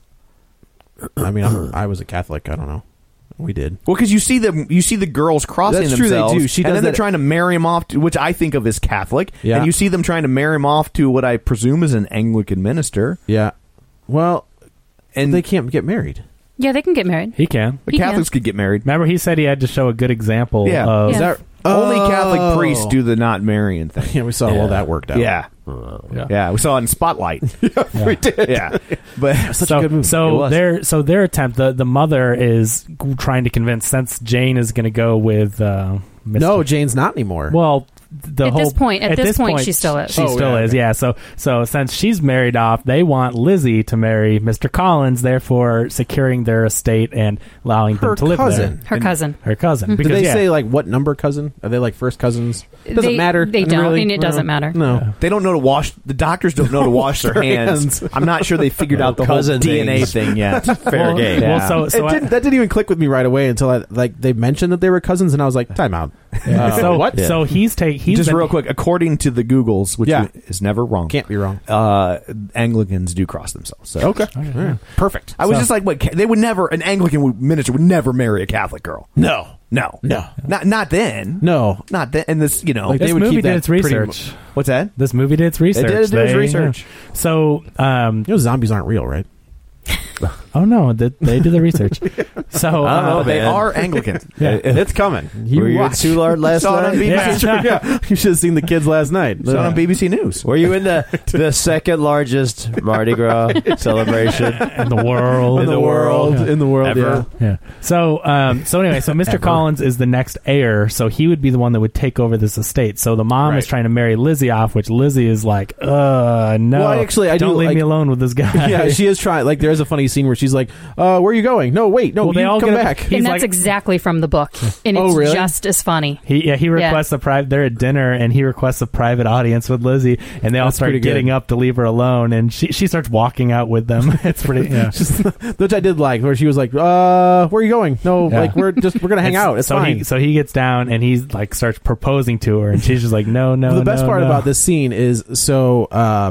I mean, I'm, I was a Catholic. I don't know. We did. Well, because you see them, you see the girls crossing That's true, they themselves. do. She and does then they're that- trying to marry him off, to, which I think of as Catholic. Yeah. And you see them trying to marry him off to what I presume is an Anglican minister. Yeah. Well, And they can't get married. Yeah, they can get married. He can. the he Catholics could get married. Remember, he said he had to show a good example. Yeah. Of, Yeah. Is that Only Oh. Catholic priests do the not marrying thing. Yeah, we saw Yeah. well that worked out. Yeah. Yeah. Yeah, we saw it in Spotlight. yeah, we did. Yeah, but Such so, a good movie. It So was. their so their attempt, the the mother is g- trying to convince, since Jane is going to go with uh, Mister No, Jane's not anymore. Well, the At whole this point- at this point, she still is. She Oh, still yeah, is. okay. Yeah. So so since she's married off, they want Lizzie to marry Mister Collins, therefore securing their estate and allowing Her them to live cousin. there. Her And- cousin. Her cousin. Did Because they yeah, say like what number cousin? Are they like first cousins? Doesn't They- matter. they I mean, don't, really? and it doesn't No. matter. No. they don't know to wash. The doctors don't know to wash their hands. hands. I'm not sure they figured out the whole Cousin D N A things. thing yet. Fair well, game. Well, Yeah. so so it I- didn't, that didn't even click with me right away until I like they mentioned that they were cousins, and I was like, time out. Uh, so what? Yeah. So he's take he's Just been- real quick, according to the Googles, which Yeah. is never wrong, Can't be wrong. uh, Anglicans do cross themselves. So. Okay. Yeah. Perfect. I was So- just like, what? ca- They would never. An Anglican would, minister would never marry a Catholic girl. No. No, No. not not then. No. not then. And this, you know, Like, This they would movie keep did that its pretty research. mo- what's that? This movie did its research. did do its They- research. yeah. So, um, You know, zombies aren't real, right? oh no, they, they did the research. So, I don't know, uh, But they man. are Anglicans. Yeah. It's coming. Were you at watch. Soulard last Saw it on night? B B C. Yeah. yeah. You should have seen the kids last night. Saw it on B B C News. Were you in the the second largest Mardi Gras celebration? in the world, in the world, Yeah. in the world, Ever. yeah. Yeah. So, um, so anyway, so Mister Ever. Collins is the next heir, so he would be the one that would take over this estate. So the mom is Right. trying to marry Lizzie off, which Lizzie is like, uh, no. Well, actually, I do don't leave like- me alone with this guy. Yeah, she is trying. Like, there's a funny scene where she's like, "Uh, where are you going? No, wait, no, Well, they you all come get a- back." He's and that's like- exactly from the book. And Oh, it's really? just as funny. He yeah he requests a private. They're at dinner and he requests a private audience with Lizzie, and they all That's start pretty good. getting up to leave her alone, and she she starts walking out with them. It's pretty yeah. Which I did like, where she was like, "Uh, where are you going? No, Yeah. like we're just we're gonna hang It's- out. It's so fine." he so he gets down and he's like starts proposing to her, and she's just like, no, no. But the best no, part no. about this scene is so um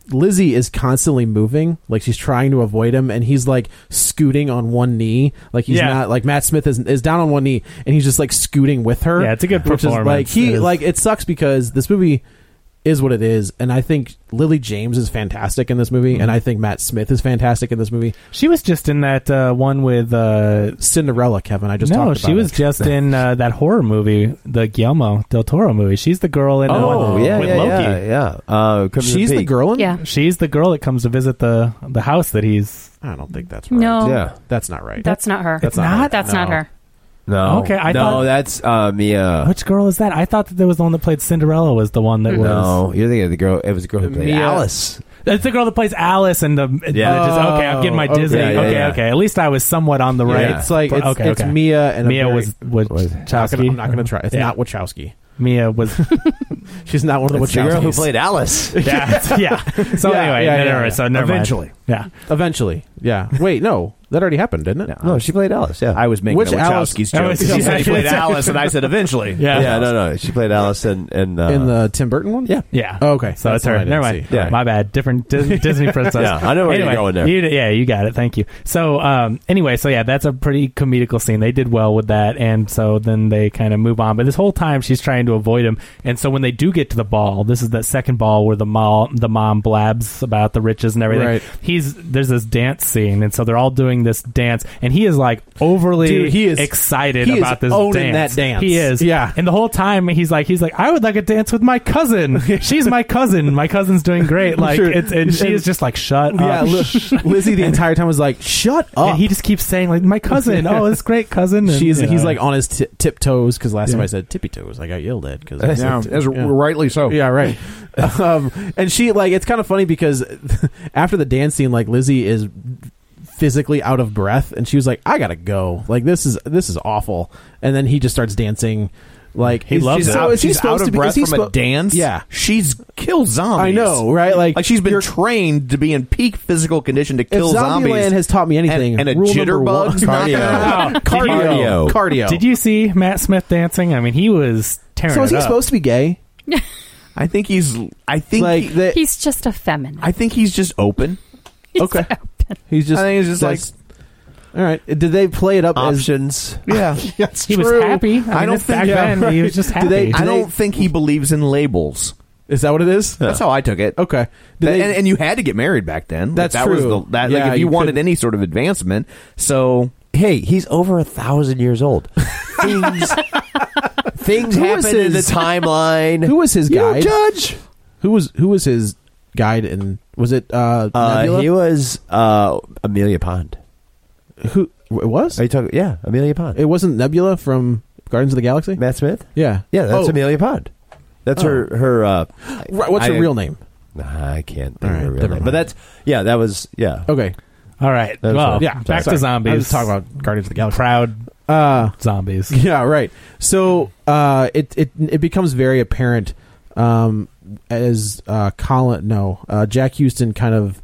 Lizzie is constantly moving, like she's trying to avoid him, and he's like scooting on one knee, like he's Yeah. not like Matt Smith is is down on one knee, and he's just like scooting with her. Yeah, it's a good which is, performance. like he It is. like it sucks because this movie is what it is, and I think Lily James is fantastic in this movie, Mm-hmm. and I think Matt Smith is fantastic in this movie. She was just in that uh, one with uh, Cinderella, Kevin. I just no, talked about she was it. just in uh, that horror movie, the Guillermo del Toro movie. She's the girl in the Oh, one yeah, with yeah, Loki. yeah, yeah. Uh, Crimson She's the Peak. girl in. Yeah. She's the girl that comes to visit the the house that he's. I don't think that's right. No. Yeah. That's not right. That's not her. That's not not? her. That's not No. her. No. Okay, I no, thought- that's uh, Mia. Which girl is that? I thought that there was the one that played Cinderella. Was the one that was. No, you're thinking of the girl. It was the girl who played Mia- Alice. It's the girl that plays Alice and the. Yeah. just, okay, I'm getting my Oh, Disney. okay, yeah, okay, yeah. okay. At least I was somewhat on the right. Yeah. It's like it's, okay, it's okay. Mia and a Mia very- was Was- Wachowski. I'm not going to try. It's Yeah. not Wachowski. Mia was. She's not one of the It's the girl who Wachowskis. played Alice. Yeah, it's- yeah. So Yeah, anyway, yeah, no, no, yeah, no, yeah. so never mind. Eventually. Yeah. Eventually, yeah. Wait, no, that already happened, didn't it? No, she played Alice. Yeah, I was making Which a Alice? Wachowski's Oh, joke. it's- He said he yeah. played Alice, and I said eventually. Yeah. yeah. No, no, she played Alice and and uh, In the Tim Burton one. yeah. Yeah. Oh, okay. So That's that's her. the one I Never didn't mind. see. Yeah. My bad. Different Dis- Disney princess. Yeah, I know where you're anyway, going there. You, yeah, you got it. Thank you. So um, anyway, so yeah, that's a pretty comedical scene. They did well with that, and so then they kind of move on. But this whole time, she's trying to avoid him. And so when they do get to the ball, this is that second ball where the mom, the mom blabs about the riches and everything. Right. He's there's this dance scene, and so they're all doing this dance, and he is like overly Dude, he is- excited he is about this owning dance. that dance. He is. Yeah. And the whole time he's like, he's like, I would like a dance with my cousin. She's my cousin. My cousin's doing great. Like, Sure. it's, and she And- is just like, shut Yeah, up. Li- Lizzie the entire time was like, "Shut up." And he just keeps saying like, my cousin. Oh, it's great, cousin. And, She's you he's know. like on his t- tiptoes because last time Yeah. I said tippy toes, I got yelled at because Yeah, as rightly so. Yeah, right. um, and she like it's kind of funny because after the dance scene, like Lizzie is physically out of breath, and she was like, "I gotta go. Like this is this is awful." And then he just starts dancing. Like He is- loves she's- it. So Out- is he she's supposed out to of be, breath is he from a spo- dance. Yeah. She's killed zombies. I know, right? Like Like she's been you're- trained to be in peak physical condition to If kill zombies. Zombieland has taught me anything, and, and a rule number jitterbug's one- not Cardio. gonna- Oh, cardio, Cardio. cardio. Did you see Matt Smith dancing? I mean, he was tearing So is it he up. supposed to be gay? I think he's. I think. Like he- that? He's just a feminine. I think he's just open. Okay. He's just. I think he's just that's- all right. Did they play it up Options. Yeah, That's He was true. happy. I, mean, I don't it's think- back yeah. then he was just happy. Do they- I don't think he believes in labels. Is that what it is? That's how I took it. Okay. Did That- they- and, and you had to get married back then. Like, That's that true. Was the, that, Yeah, like if you, you wanted couldn't- any sort of advancement, so Hey, he's over a thousand years old. Things things Who was happen in the his- timeline. Who was his You guide? judge. Who was who was his guide? And was it uh, Uh, Nebula? he was uh, Amelia Pond. Who it was? Are you talking? Yeah, Amelia Pond. It wasn't Nebula from Guardians of the Galaxy. Matt Smith. Yeah, Yeah, that's Oh, Amelia Pond. That's Oh. her. Her. Uh, right, what's her I- real name? Nah, I can't think All of right, her real never name. mind. But that's yeah. That was yeah. Okay, All right. That's Well, right. yeah. Back Sorry. to zombies. I was talking about Guardians of the Galaxy. proud Uh, zombies. yeah, right. So uh, it it it becomes very apparent um, as uh, Colin, no, uh, Jack Houston kind of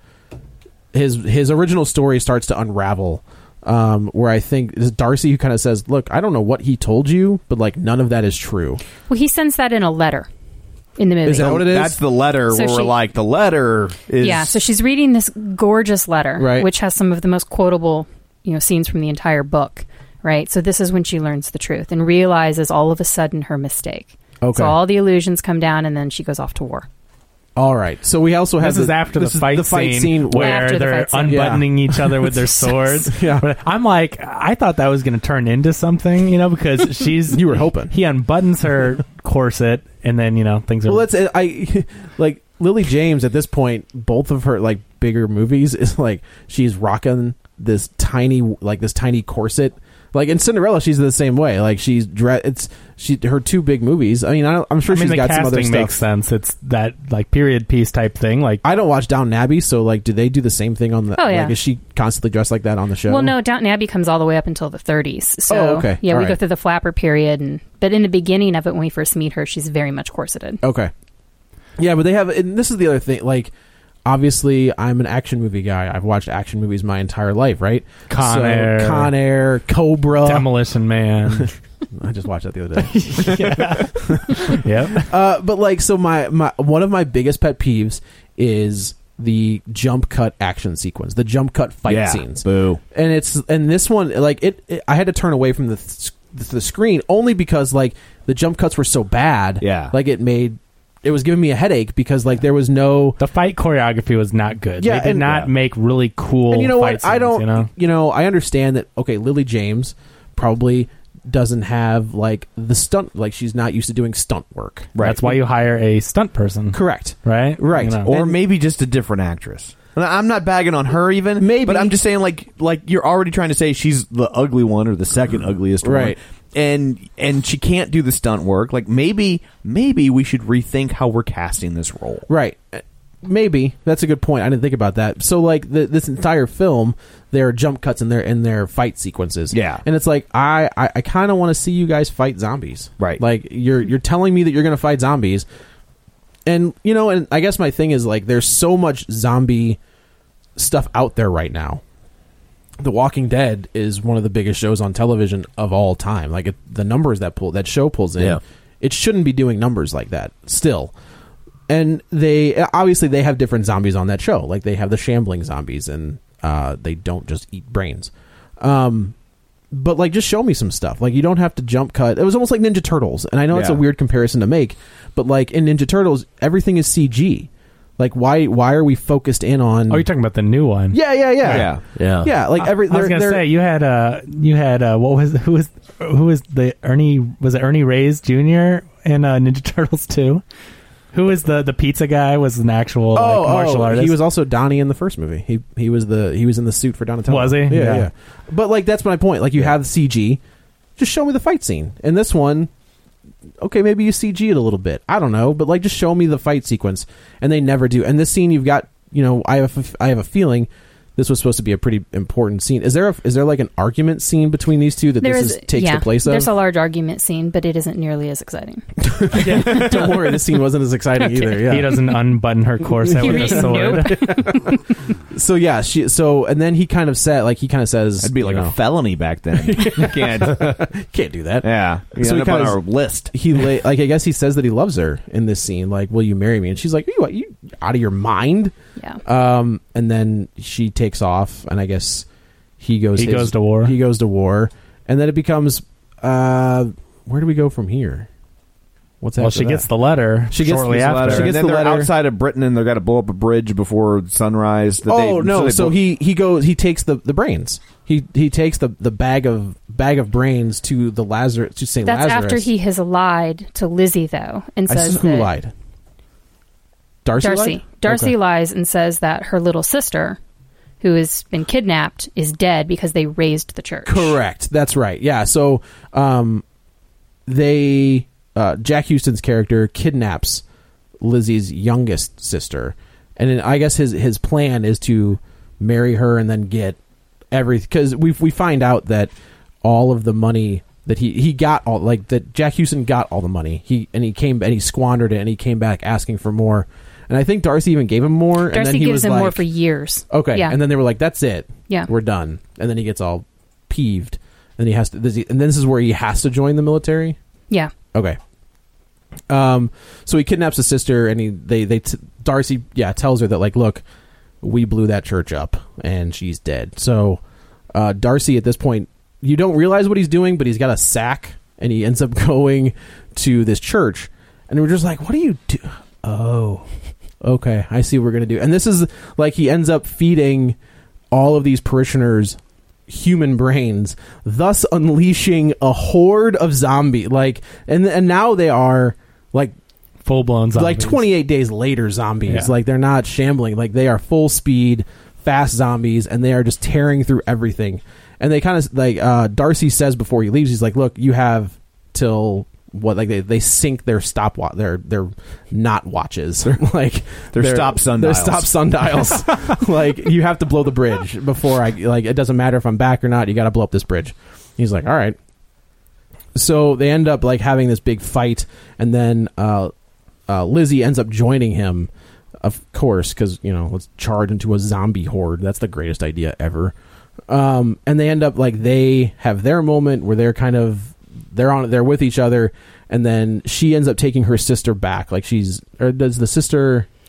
his his original story starts to unravel. Um, where I think it's Darcy who kind of says, "Look, I don't know what he told you, but like none of that is true." Well, he sends that in a letter in the movie. Is that what it is? that's the letter So where she- we're like the letter is. Yeah, so she's reading this gorgeous letter, Right. which has some of the most quotable, you know, scenes from the entire book, right? So this is when she learns the truth and realizes all of a sudden her mistake. Okay. So all the illusions come down, and then she goes off to war. All right. So we also have This is after the this is fight, the fight scene, scene where After the they're fight scene. unbuttoning each other with their swords. Yeah. But I'm like, I thought that was going to turn into something, you know, because she's. You were hoping. He unbuttons her corset, and then you know things are. Well, that's I like Lily James at this point. Both of her like bigger movies is like she's rocking this tiny like this tiny corset. Like in Cinderella, she's the same way. Like she's dre- it's she her two big movies. I mean, I don't, I'm sure I mean, she's the got some other casting stuff. makes sense. It's that like period piece type thing. Like I don't watch Downton Abbey, so like, do they do the same thing on the? Oh, yeah. Like, is she constantly dressed like that on the show? Well, no, Downton Abbey comes all the way up until the thirties. So, Oh, okay. yeah, All we go right. through the flapper period, and but in the beginning of it, when we first meet her, she's very much corseted. Okay. Yeah, but they have, and this is the other thing. Like, obviously, I'm an action movie guy. I've watched action movies my entire life, right? Con So, Air. Con Air, Cobra. Demolition Man. I just watched that the other day. Yep. Uh, but like, so my, my one of my biggest pet peeves is the jump cut action sequence, the jump cut fight Yeah, scenes. boo. And it's and this one, like it, it I had to turn away from the th- the screen only because like the jump cuts were so bad. Yeah. Like it made it was giving me a headache because like there was no The fight choreography was not good. Yeah, they did and- not yeah. make really cool. And you know fight what? I scenes, don't. You know? You know, I understand that. Okay, Lily James probably doesn't have like the stunt. Like she's not used to doing stunt work. That's why you hire a stunt person. Correct. Right. Right. You know. Or And- maybe just a different actress. And I'm not bagging on her even, Maybe. but I'm just saying like like you're already trying to say she's the ugly one or the second ugliest Right. one. And and she can't do the stunt work. Like maybe maybe we should rethink how we're casting this role. Right. Uh, Maybe that's a good point. I didn't think about that. So, like the, this entire film, there are jump cuts in their in their fight sequences. Yeah. and it's like I I, I kind of want to see you guys fight zombies. Right. Like you're you're telling me that you're going to fight zombies, and you know, and I guess my thing is like there's so much zombie stuff out there right now. The Walking Dead is one of the biggest shows on television of all time. Like it, the numbers that pull that show pulls in, Yeah. it shouldn't be doing numbers like that still. And they obviously they have different zombies on that show. Like they have the shambling zombies, and uh, they don't just eat brains. Um, but like, just show me some stuff. Like you don't have to jump cut. It was almost like Ninja Turtles, and I know it's a Yeah. weird comparison to make, but like in Ninja Turtles, everything is C G. Like why why are we focused in on? Oh, you're talking about the new one? Yeah, yeah, yeah, Yeah. Yeah. yeah. Like every I was they're- gonna they're- say you had uh you had uh what was who was who was the Ernie was it Ernie Reyes Junior in uh, Ninja Turtles two? Who is the the pizza guy? Was an actual like, Oh, martial oh, artist. he was also Donnie in the first movie. He he was the he was in the suit for Donatello. Was he? Yeah, Yeah. yeah. But like that's my point. Like you have C G, just show me the fight scene. And this one, okay, maybe you C G it a little bit. I don't know, but like just show me the fight sequence. And they never do. And this scene, you've got you know I have a, I have a feeling this was supposed to be a pretty important scene. Is there a, is there like an argument scene between these two that There this is, is, takes yeah, the place of? There's a large argument scene, but it isn't nearly as exciting. Don't worry, this scene wasn't as exciting either. Yeah. He doesn't unbutton her corset with a sword. So yeah, she so and then he kind of said like he kind of says That'd be like you know, a felony back then. You can't. can't do that. Yeah. You So end he up on kinda- our list. He la- like I guess he says that he loves her in this scene. Like, will you marry me? And she's like, you what? You out of your mind? Yeah. Um, and then she takes off, and I guess he goes. He his- goes to war. He goes to war, and then it becomes. Uh, where do we go from here? What's Well, after she that? gets the letter She gets shortly the after. letter. She and gets then the they're letter. outside of Britain, and they've got to blow up a bridge before sunrise. that Oh they, no! they So, blow- he he goes. He takes the, the brains. He he takes the, the bag of bag of brains to the Lazarus to Saint That's Lazarus. after he has lied to Lizzie, though, and I says said who that lied. Darcy. Darcy. lied? Darcy Okay. lies and says that her little sister, who has been kidnapped, is dead because they raised the church. Correct. That's right. Yeah. So, um, they uh, Jack Houston's character kidnaps Lizzie's youngest sister, and then I guess his his plan is to marry her and then get every because we we find out that all of the money that he he got all like that Jack Houston got all the money he and he came and he squandered it and he came back asking for more. And I think Darcy even gave him more. and then Darcy he gives was him like, more for years. Okay, Yeah. and then they were like, "That's it. Yeah. we're done." And then he gets all peeved, and he has to. Does he, and then this is where he has to join the military. Yeah. Okay. Um. So he kidnaps his sister, and he they they t- Darcy yeah tells her that like, look, we blew that church up, and she's dead. So, uh, Darcy at this point, you don't realize what he's doing, but he's got a sack, and he ends up going to this church, and we're just like, what do you do? Oh. Okay, I see what we're going to do. And this is like he ends up feeding all of these parishioners human brains, thus unleashing a horde of zombie like and and now they are like full blown zombies. like twenty-eight days later zombies. Yeah. Like they're not shambling, like they are full speed fast zombies, and they are just tearing through everything. And they kind of like uh Darcy says before he leaves, he's like, look, you have till what like they, they sync their stopwatch their their not watches like Their stop sundials. their stop sundials like you have to blow the bridge before I like it doesn't matter if I'm back or not, you got to blow up this bridge. He's like, all right. So they end up like having this big fight, and then uh, uh, Lizzie ends up joining him, of course, because you know let's charge into a zombie horde. That's the greatest idea ever. Um, and they end up like they have their moment where they're kind of they're on they're with each other, and then she ends up taking her sister back. Like she's or does the sister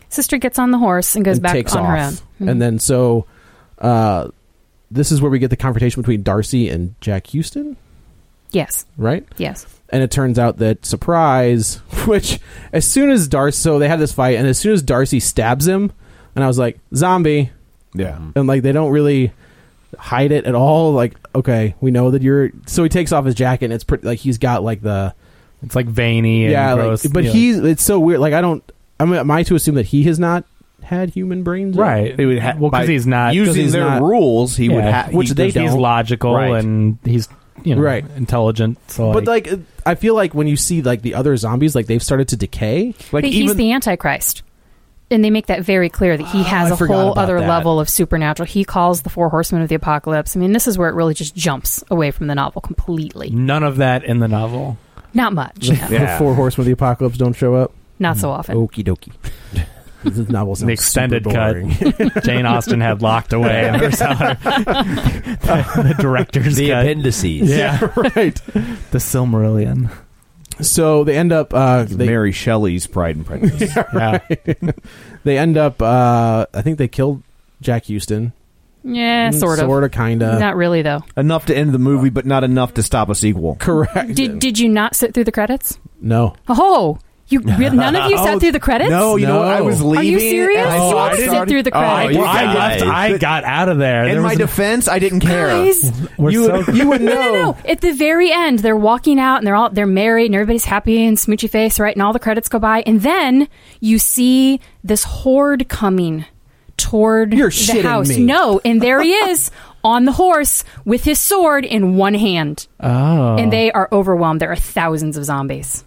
Sister gets on the horse and goes and back takes on off. her own. Mhm. And then so uh, this is where we get the confrontation between Darcy and Jack Houston, Yes. right? Yes. And it turns out that surprise, which as soon as Darcy, so they had this fight, and as soon as Darcy stabs him, and I was like, zombie. Yeah. And like they don't really hide it at all. Like, okay, we know that you're. So he takes off his jacket, and it's pretty like he's got like the. It's like veiny and yeah, gross. like, but you know. he's. It's so weird. Like I don't. I mean, am I to assume that he has not had human brains? right. They would ha- well, by because he's not using he's their not- rules. He would yeah, have, which they he's don't. logical Right. and he's you know Right. intelligent. So But like, I feel like when you see like the other zombies, like they've started to decay. Like but he's the Antichrist. And they make that very clear that he has I a forgot whole about other that. level of supernatural. He calls the Four Horsemen of the Apocalypse. I mean, this is where it really just jumps away from the novel completely. none of that in the novel. Not much. the, no. the four horsemen of the apocalypse don't show up. Not so often. Okie dokie. This novel sounds The extended super cut boring. Jane Austen had locked away in her cellar. the, the director's The cut. appendices. Yeah, right. the Silmarillion. So they end up. Uh, they, Mary Shelley's Pride and Prejudice. Yeah, they end up. Uh, I think they killed Jack Houston. Yeah, sort of. Sort of, kind of. Not really, though. Enough to end the movie, but not enough to stop a sequel. Correct. Did Did you not sit through the credits? No. Oh, you re- none of you sat through the credits? No, you know what? I was No. leaving. Are you serious? and I You saw had it to sit started- through the Oh, credits. you well, I guys. left. I got out of there. In There my was- defense, I didn't care. Guys, we're You, so, you would know. no, no, no. At the very end, they're walking out and they're all they're married and everybody's happy and smoochy face, right? And all the credits go by, and then you see this horde coming toward You're the shitting house. me. No, and there he is on the horse with his sword in one hand, oh, and they are overwhelmed. There are thousands of zombies.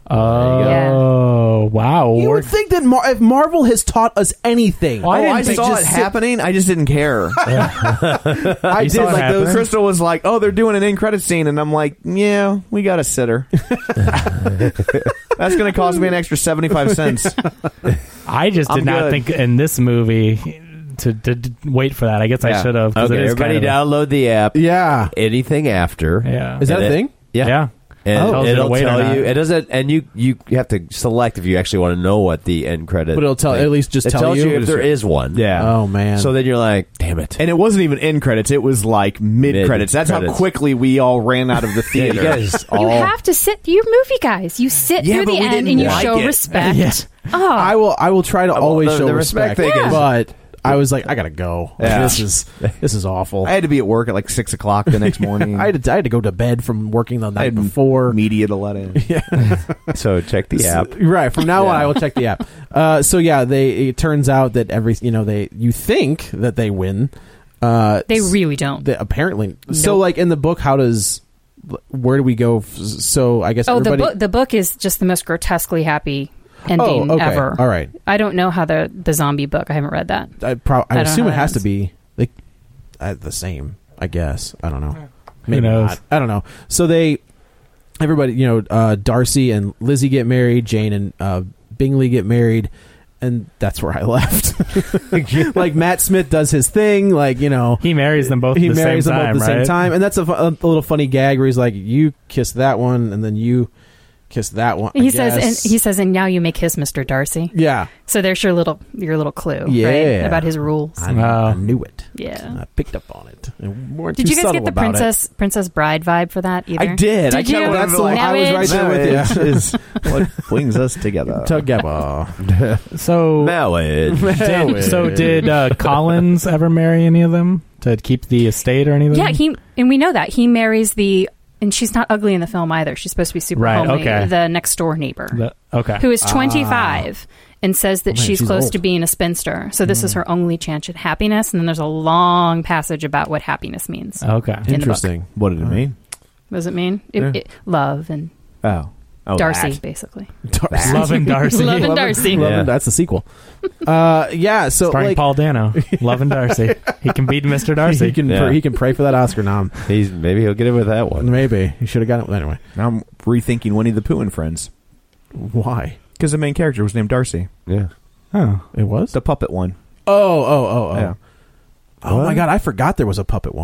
oh, wow. You We're- would think that Mar- if Marvel has taught us anything, Well, I Oh, didn't I think saw just it sit- happening. I just didn't care. I You did. saw it Like happen? those. Crystal was like, "Oh, they're doing an end credit scene," and I'm like, "Yeah, we got a sitter. That's going to cost me an extra seventy-five cents." I just did I'm not good. think in this movie to, to, to wait for that. I guess I Yeah. should have. 'cause Okay, it is everybody kind of download the app. yeah, Anything after. Yeah. is that And a it- thing? Yeah. Yeah. And Oh. Tells you to it'll wait or tell not. you. It doesn't, and you, you have to select if you actually want to know what the end credit. But it'll tell- thing- at least just it tell tells you? you if there is one. Yeah. Oh man. So then you're like, damn it. And it wasn't even end credits; it was like mid credits. That's how Mid-credits. quickly we all ran out of the Yeah, you theater. guys all. You have to sit. You movie guys. You sit Yeah, through but the we end didn't and you like show it. respect. Yes. Oh, I will. I will try to well, always the- show the respect respect, thing is- but I was like, I gotta go. Yeah. This is this is awful. I had to be at work at like six o'clock the next morning. I had to, I had to go to bed from working the I night had before. media to let in. So check the app. Right. From now on, Yeah. I will check the app. Uh, so yeah, they. It turns out that every you know they you think that they win. Uh, they really don't. they, apparently. So Nope. like in the book, how does where do we go? f- So I guess Oh, the everybody. book. The book is just the most grotesquely happy ending Oh, okay. ever. All right. I don't know how the the zombie book. I haven't read that. I, pro- I, I don't assume know it how has that to be like uh, the same. I guess I don't know. Who Maybe knows? not. I don't know. So they, everybody, you know, uh, Darcy and Lizzie get married. Jane and uh, Bingley get married, and that's where I left. Like Matt Smith does his thing. Like you know, He marries them both he at the marries same them time, both at the right? same time, and that's a, fu- a little funny gag where he's like, "You kiss that one, and then you kiss that one." I He says, and guess. he says, and now you may kiss Mister Darcy. "Yeah, So there's your little your little clue, Yeah. right? About his rules. I, Wow. I knew it. Yeah. I picked up on it. And weren't Did too you guys subtle get the about it. Princess Princess Bride vibe for that either? I did. I Did you? kept That's the like, I was right there with you. Marriage is what brings us together. Together. So Marriage. did, so did uh, Collins ever marry any of them to keep the estate or anything? Yeah, he and we know that he marries the, and she's not ugly in the film either. She's supposed to be super Right, homely. okay. The next door neighbor, The- okay. who is twenty-five and says that Oh, man, she's, she's close old. to being a spinster. So this is her only chance at happiness. And then there's a long passage about what happiness means. Okay. book. Interesting. What did it mean? What does it mean? It, Yeah. it, love and Oh, oh Darcy, that. basically. Darcy. Love and Darcy. Love and Darcy. Love Yeah. and- that's the sequel. Uh, yeah. So Starring like, Paul Dano. Love and Darcy. He can beat Mister Darcy. he can Yeah. pr- he can pray for that Oscar nom. He's maybe he'll get it with that one. Maybe he should have got it anyway. Now I'm rethinking Winnie the Pooh and Friends Why? because the main character was named Darcy, Yeah. Oh. It was. the puppet one. Oh oh oh oh. Yeah. Oh What? my god! I forgot there was a puppet one.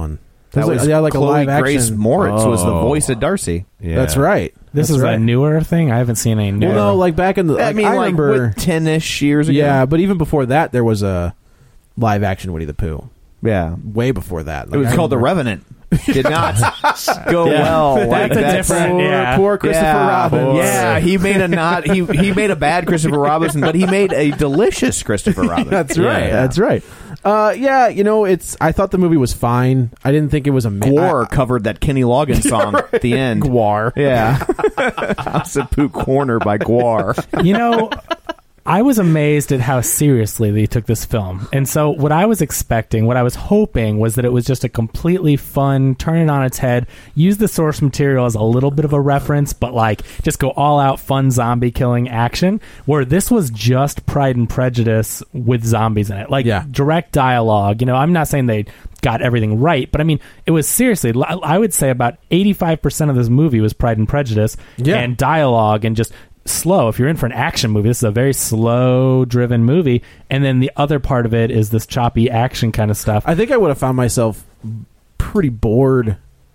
That was was like, yeah, like a Chloe live Grace action. Moritz was the Oh. voice of Darcy. Yeah. That's right. This That's is right. a newer thing. I haven't seen any newer. Well, no, like back in the. Like, I mean, I like remember. what, ten-ish years ago. Yeah, but even before that, there was a live action Winnie the Pooh. yeah. Way before that, It Like, was I called The remember- Revenant. Did not go Yeah. well. That's like, a different- Poor, Yeah. poor Christopher yeah, Robin. Yeah, he made a not he he made a bad Christopher Robinson, but he made a delicious Christopher Robin. That's right. Yeah. That's right. Uh, yeah, you know, it's. I thought the movie was fine. I didn't think it was a Gwar covered that Kenny Loggins song at the end. Gwar. Yeah. House of Pooh Corner by Gwar. You know, I was amazed at how seriously they took this film. And so what I was expecting, what I was hoping was that it was just a completely fun, turn it on its head, use the source material as a little bit of a reference, but like just go all out fun zombie killing action, where this was just Pride and Prejudice with zombies in it. Like Yeah. direct dialogue. You know, I'm not saying they got everything right, but I mean, it was seriously, I would say about eighty-five percent of this movie was Pride and Prejudice Yeah. and dialogue and just slow. If you're in for an action movie, this is a very slow driven movie, and then the other part of it is this choppy action kind of stuff. I think I would have found myself pretty bored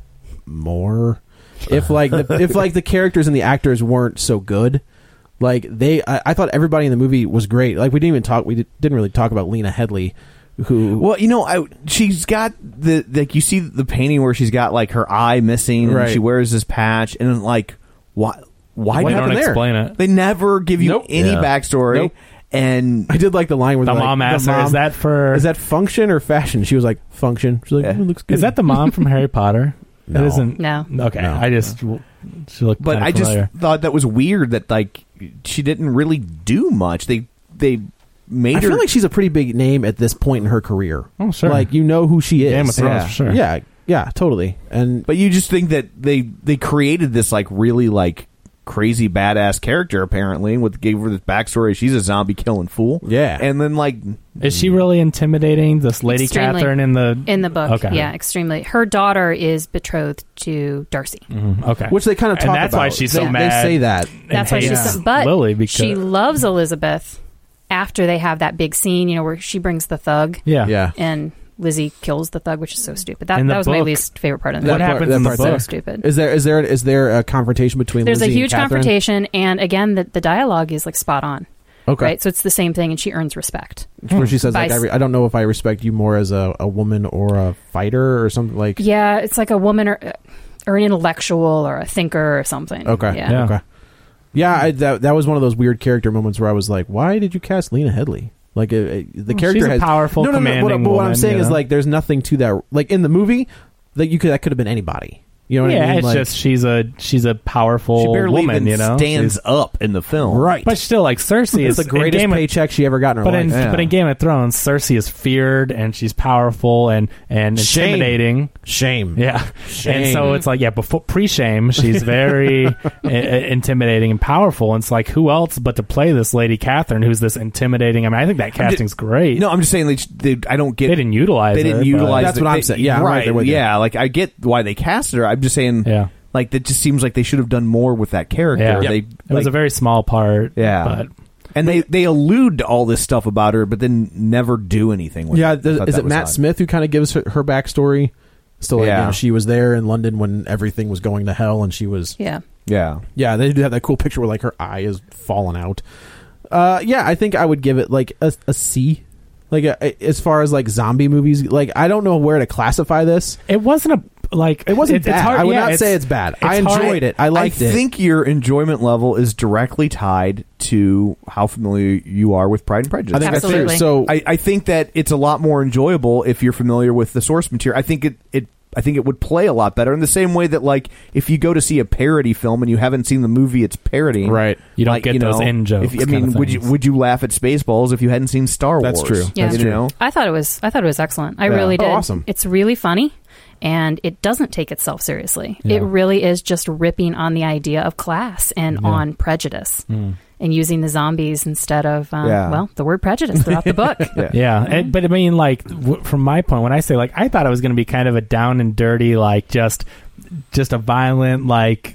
more if like the, if like the characters and the actors weren't so good. Like they, I, I thought everybody in the movie was great. Like we didn't even talk. We did, didn't really talk about Lena Headey, who. Well, you know, I she's got the like you see the painting where she's got like her eye missing and Right. she wears this patch and like why why What They did don't happened there? explain it. they never give you Nope. any Yeah. backstory? Nope. And I did like the line where The like, mom asked her, mom- "Is that for? is that function or fashion?" She was like, "Function." She's like, Yeah. "Oh, it looks good." Is that the mom from Harry Potter? No. It isn't. No. Okay, No. I just she looked. but kinda I just familiar. thought that was weird that like she didn't really do much. They they made I her feel like she's a pretty big name at this point in her career. Oh, sure. Like you know who she is. Game of Thrones, Yeah. for sure. Yeah, yeah, totally. And but you just think that they they created this like really like crazy badass character apparently with gave her this backstory. She's a zombie killing fool. Yeah. And then like Is she really intimidating? This Lady Extremely. Catherine in the In the book, Okay. yeah, extremely. Her daughter is betrothed to Darcy. Mhm, okay, which they kind of talk and that's about. why she's they, so they mad. say that. and That's why she's hates so, but Lily because she loves Elizabeth after they have that big scene, you know, where she brings the thug yeah Yeah. and Lizzie kills the thug, which is so stupid. That In the that was my book- least favorite part of the What movie. happens that in the part's So book? stupid. Is there is there is there a confrontation between There's Lizzie a huge and Catherine? confrontation, and again, the, the dialogue is like spot on. Okay. Right, so it's the same thing, and she earns respect. Where she says By like I, s- re- I don't know if I respect you more as a, a woman or a fighter or something like. Yeah, it's like a woman or or an intellectual or a thinker or something. Okay. Yeah. Yeah. Okay. Yeah, I, that that was one of those weird character moments where I was like, why did you cast Lena Headey? Like uh, uh, the Well, character she's a has powerful, no, no, no. What, commanding but what I'm woman, saying you is know? like, there's nothing to that. Like in the movie, that you could that could have been anybody. You know what yeah, I mean? it's Like, just she's a she's a powerful she barely woman, even you know. stands She's- up in the film. right. but still, like Cersei it's is the greatest in Game of- paycheck she ever got in her But life. in Yeah. but in Game of Thrones, Cersei is feared and she's powerful and and Shame. intimidating. Shame. Yeah, Shame. and so it's like yeah, before pre-shame, she's very uh, intimidating and powerful. And it's like who else but to play this Lady Catherine, who's this intimidating? I mean, I think that casting's great. No, I'm just saying they, they I don't get they didn't utilize. they didn't her, but- utilize That's the- what I'm they- saying. Yeah, I'm right right. there with you. yeah, like I get why they casted her. I'm just saying Yeah. like that just seems like they should have done more with that character. Yeah, They it was like- a very small part. Yeah. but and they they allude to all this stuff about her, but then never do anything with Yeah, it. I th- thought is that it was Matt odd. Smith who kind of gives her, her backstory? Still, like, Yeah. you know, she was there in London when everything was going to hell, and she was. Yeah. Yeah, Yeah, they do have that cool picture where like her eye is falling out. Uh, yeah, I think I would give it like a, a C. Like a, as far as like zombie movies, like I don't know where to classify this. it wasn't a like It wasn't it- bad. It's hard, I would yeah, not it's- say it's bad. I it's hard- enjoyed it. I liked I it. think your enjoyment level is directly tied to how familiar you are with Pride and Prejudice. I think Absolutely. that's fair. So I, I think that it's a lot more enjoyable if you're familiar with the source material. I think it, it I think it would play a lot better in the same way that like if you go to see a parody film and you haven't seen the movie it's parodying, Right. You don't like, get those know, in jokes If, I kind mean, of would you things. would you laugh at Spaceballs if you hadn't seen Star Wars? That's true. Yeah. You That's know? I thought it was I thought it was excellent. I Yeah. really Oh, did. awesome. It's really funny, and it doesn't take itself seriously. Yeah. It really is just ripping on the idea of class and Yeah. on prejudice, Mm. and using the zombies instead of uh, Yeah. well, the word prejudice throughout the book. Yeah. Yeah, and, but I mean, like w- from my point, when I say like, I thought it was going to be kind of a down and dirty, like just, just a violent, like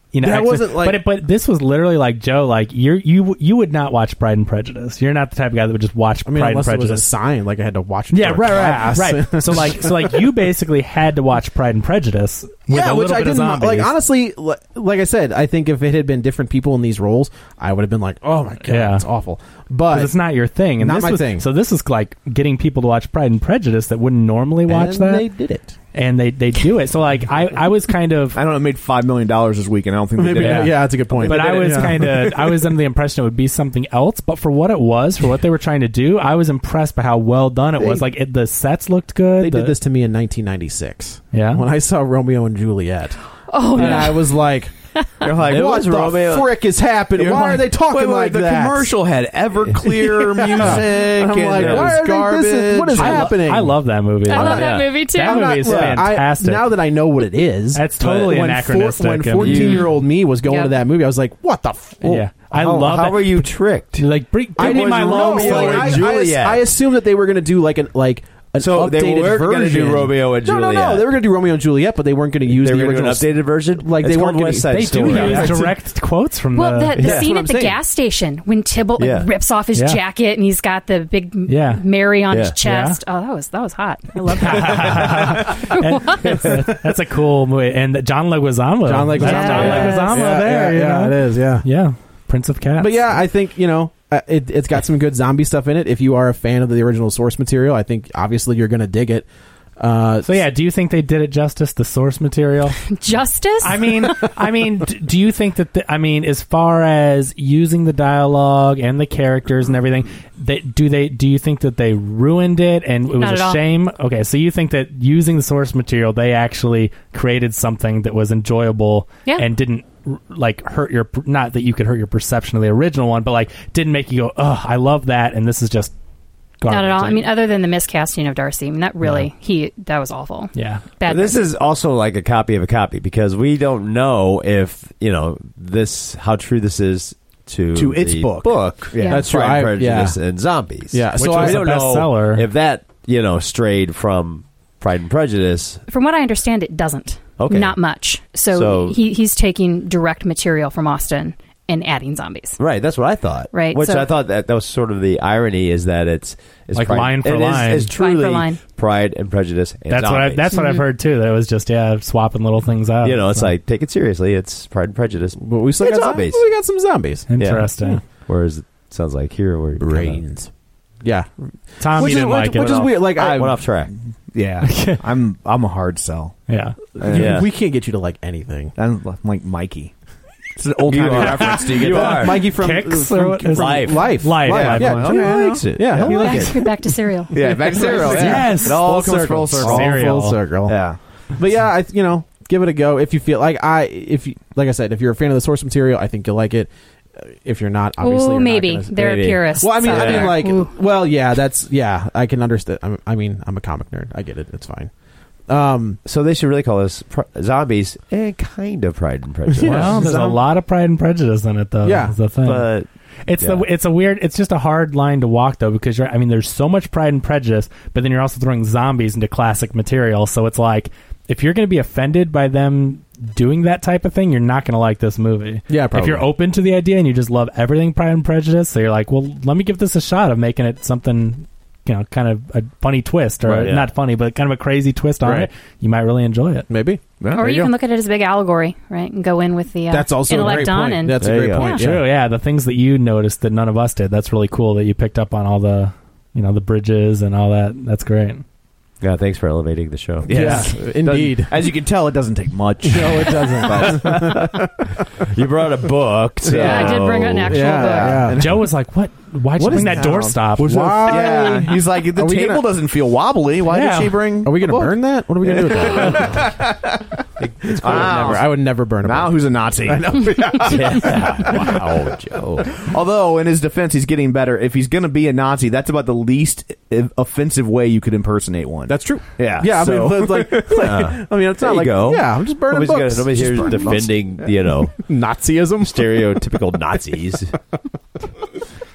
you know, That extra- wasn't like- but it, but this was literally like Joe, like you're you you would not watch Pride and Prejudice. You're not the type of guy that would just watch I mean, Pride and unless it was Prejudice. a sign, like I had to watch it. Yeah, for a right, class. right, right. So like, so like, you basically had to watch Pride and Prejudice. With Yeah, a which little I bit of didn't zombies. like. Honestly, li- like I said, I think if it had been different people in these roles, I would have been like, "Oh my god, Yeah. it's awful." 'Cause But it's not your thing, and Not this my was, thing. So this is like getting people to watch Pride and Prejudice that wouldn't normally watch and that, they did it. and they they do it. So like, I I was kind of. I don't know. It made five million dollars this week, and I don't think they Maybe, did yeah. it. yeah, that's a good point. But They I did it, was yeah. kind of, I was under the impression it would be something else. But for what it was, for what they were trying to do, I was impressed by how well done it They- was. Like it, the sets looked good. They the- did this to me in nineteen ninety-six. Yeah? when I saw Romeo and Juliet, Oh, and no. I was like, You're like, It what was the Romeo- "Frick is happening? You're Why like, are they talking wait, wait, like the that?" commercial had Everclear music. And I'm and like, it why was are they- garbage. this is- what is I, lo- happening? I love that movie. I though. love that Yeah. movie too. That I'm not- movie is look, I- fantastic. now that I know what it is, That's totally when anachronistic. Four, when and- fourteen-year-old me was going Yeah. to that movie, I was like, "What the?" F-? oh. Yeah, I how, love How that. were you tricked? Like, bring, I give me didn't my know. long Like, Romeo story. and I, I, Juliet. I assumed that they were going to do like an like an So updated they were version. gonna do Romeo and No, no, no. Juliet. They were going to do Romeo and Juliet, but they weren't going to use They the were original an updated version. Like, It's they called weren't West gonna- Side They do Story. use direct quotes from Well, the. the, the Yeah. scene That's at what the I'm saying. gas station when Tybalt like, Yeah. rips off his Yeah. jacket and he's got the big m- Yeah. Mary on his Yeah. chest. Oh, that was that was hot. I love that. And- that's a cool movie. And John Leguizamo. John Leguizamo. That's John Yes. Leguizamo Yeah, there. yeah, you yeah, know? it is. Yeah. Yeah, Prince of Cats. But yeah, I think, you know, uh, it, it's got some good zombie stuff in it. If you are a fan of the original source material, I think obviously you're going to dig it. Uh, So yeah, do you think they did it justice? The source material. Justice. I mean, I mean, d- do you think that? The, I mean, as far as using the dialogue and the characters and everything, they, do they? Do you think that they ruined it and it was Not at a all. shame? Okay, so you think that using the source material, they actually created something that was enjoyable Yeah. and didn't r- like hurt your not that you could hurt your perception of the original one, but like didn't make you go, oh, I love that, and this is just garbage. Not at all. I Like, mean, other than the miscasting of Darcy, I mean, that really he that was awful. yeah. Bad. This is also like a copy of a copy because we don't know if you know this how true this is to To its the book. book. Yeah. That's true. Pride and I- Prejudice yeah. and Zombies. Yeah, Which so was I a we don't know bestseller. if that you know strayed from Pride and Prejudice. From what I understand, it doesn't. Okay. Not much. So, So- he he's taking direct material from Austen and adding zombies. Right, that's what I thought. Right, which so- I thought that that was sort of the irony is that it's, it's Like Pride, line for it is- line. It's Line for truly line. Pride and Prejudice. And That's what I, zombies. that's what I've heard too. That it was just yeah, swapping little things out. you know. It's So, like take it seriously. It's Pride and Prejudice. but we still It's got zombies. Some, we got some zombies. interesting. Whereas it sounds like here we're kinda- Brains. Yeah, Tom, which you is, didn't which, like it. which at is all. weird. Like I I, went off track. Yeah, I'm I'm a hard sell. Yeah. Yeah. we can't get you to like anything. I'm like Mikey. It's an old timey You are. reference. Do you get You that? are. Mikey from Kicks from, or what from is it? Life. Life, Life, Life. Yeah, Life. Johnny Okay, likes it. yeah. Yeah, he'll like Back, it. back to cereal. Yeah, back to cereal. Yeah. Yes. It all Full comes circle. full circle. All Cereal. full circle. Yeah. But yeah, I you know give it a go if you feel like I if you like I said if you're a fan of the source material, I think you'll like it. Uh, If you're not, obviously, Oh, you're not maybe gonna- they're maybe. purists. Well, I mean, so I mean, they're- like, Ooh. well, yeah, that's yeah, I can understand. I'm, I mean, I'm a comic nerd. I get it. It's fine. Um, So they should really call this pr- Zombies and kind of Pride and Prejudice. Well, there's a Zom- lot of Pride and Prejudice in it, though. Yeah, is the thing. But It's Yeah. the it's a weird it's just a hard line to walk though because you're I mean there's so much Pride and Prejudice but then you're also throwing zombies into classic material so it's like if you're going to be offended by them doing that type of thing you're not going to like this movie. Yeah, If probably. you're open to the idea and you just love everything Pride and Prejudice so you're like well let me give this a shot of making it something you know kind of a funny twist or Right, yeah. not funny but kind of a crazy twist on Right. it you might really enjoy it. maybe or you, can look at it as a big allegory, right? And go in with the uh, that's also a intellect great on point. and That's a There you great go. point. Yeah. True, yeah. The things that you noticed that none of us did. That's really cool that you picked up on all the, you know, the bridges and all that. That's great. yeah, thanks for elevating the show. Yes, Yeah. indeed. Doesn't- As you can tell, it doesn't take much. No, it doesn't. You brought a book. So. Yeah, I did bring an actual yeah, book. yeah. And Joe was like, "What? Why'd What you bring is that that? doorstop?" Was Wow. that- Yeah. He's like, the Are we table gonna- doesn't feel wobbly. Why Yeah. did she bring Are we going a to book? burn that? What are we going to do with that? It's I would Wow. never. I would never burn a Now book. who's a Nazi? wow, Joe. Although, in his defense, he's getting better. If he's going to be a Nazi, that's about the least i- offensive way you could impersonate one. That's true. Yeah, Yeah. I so- mean, it's like, like, I mean, it's There not you like go. yeah. I'm just burning Nobody's, books. gonna, nobody's here Just burning books. defending, you know, Nazism. stereotypical Nazis.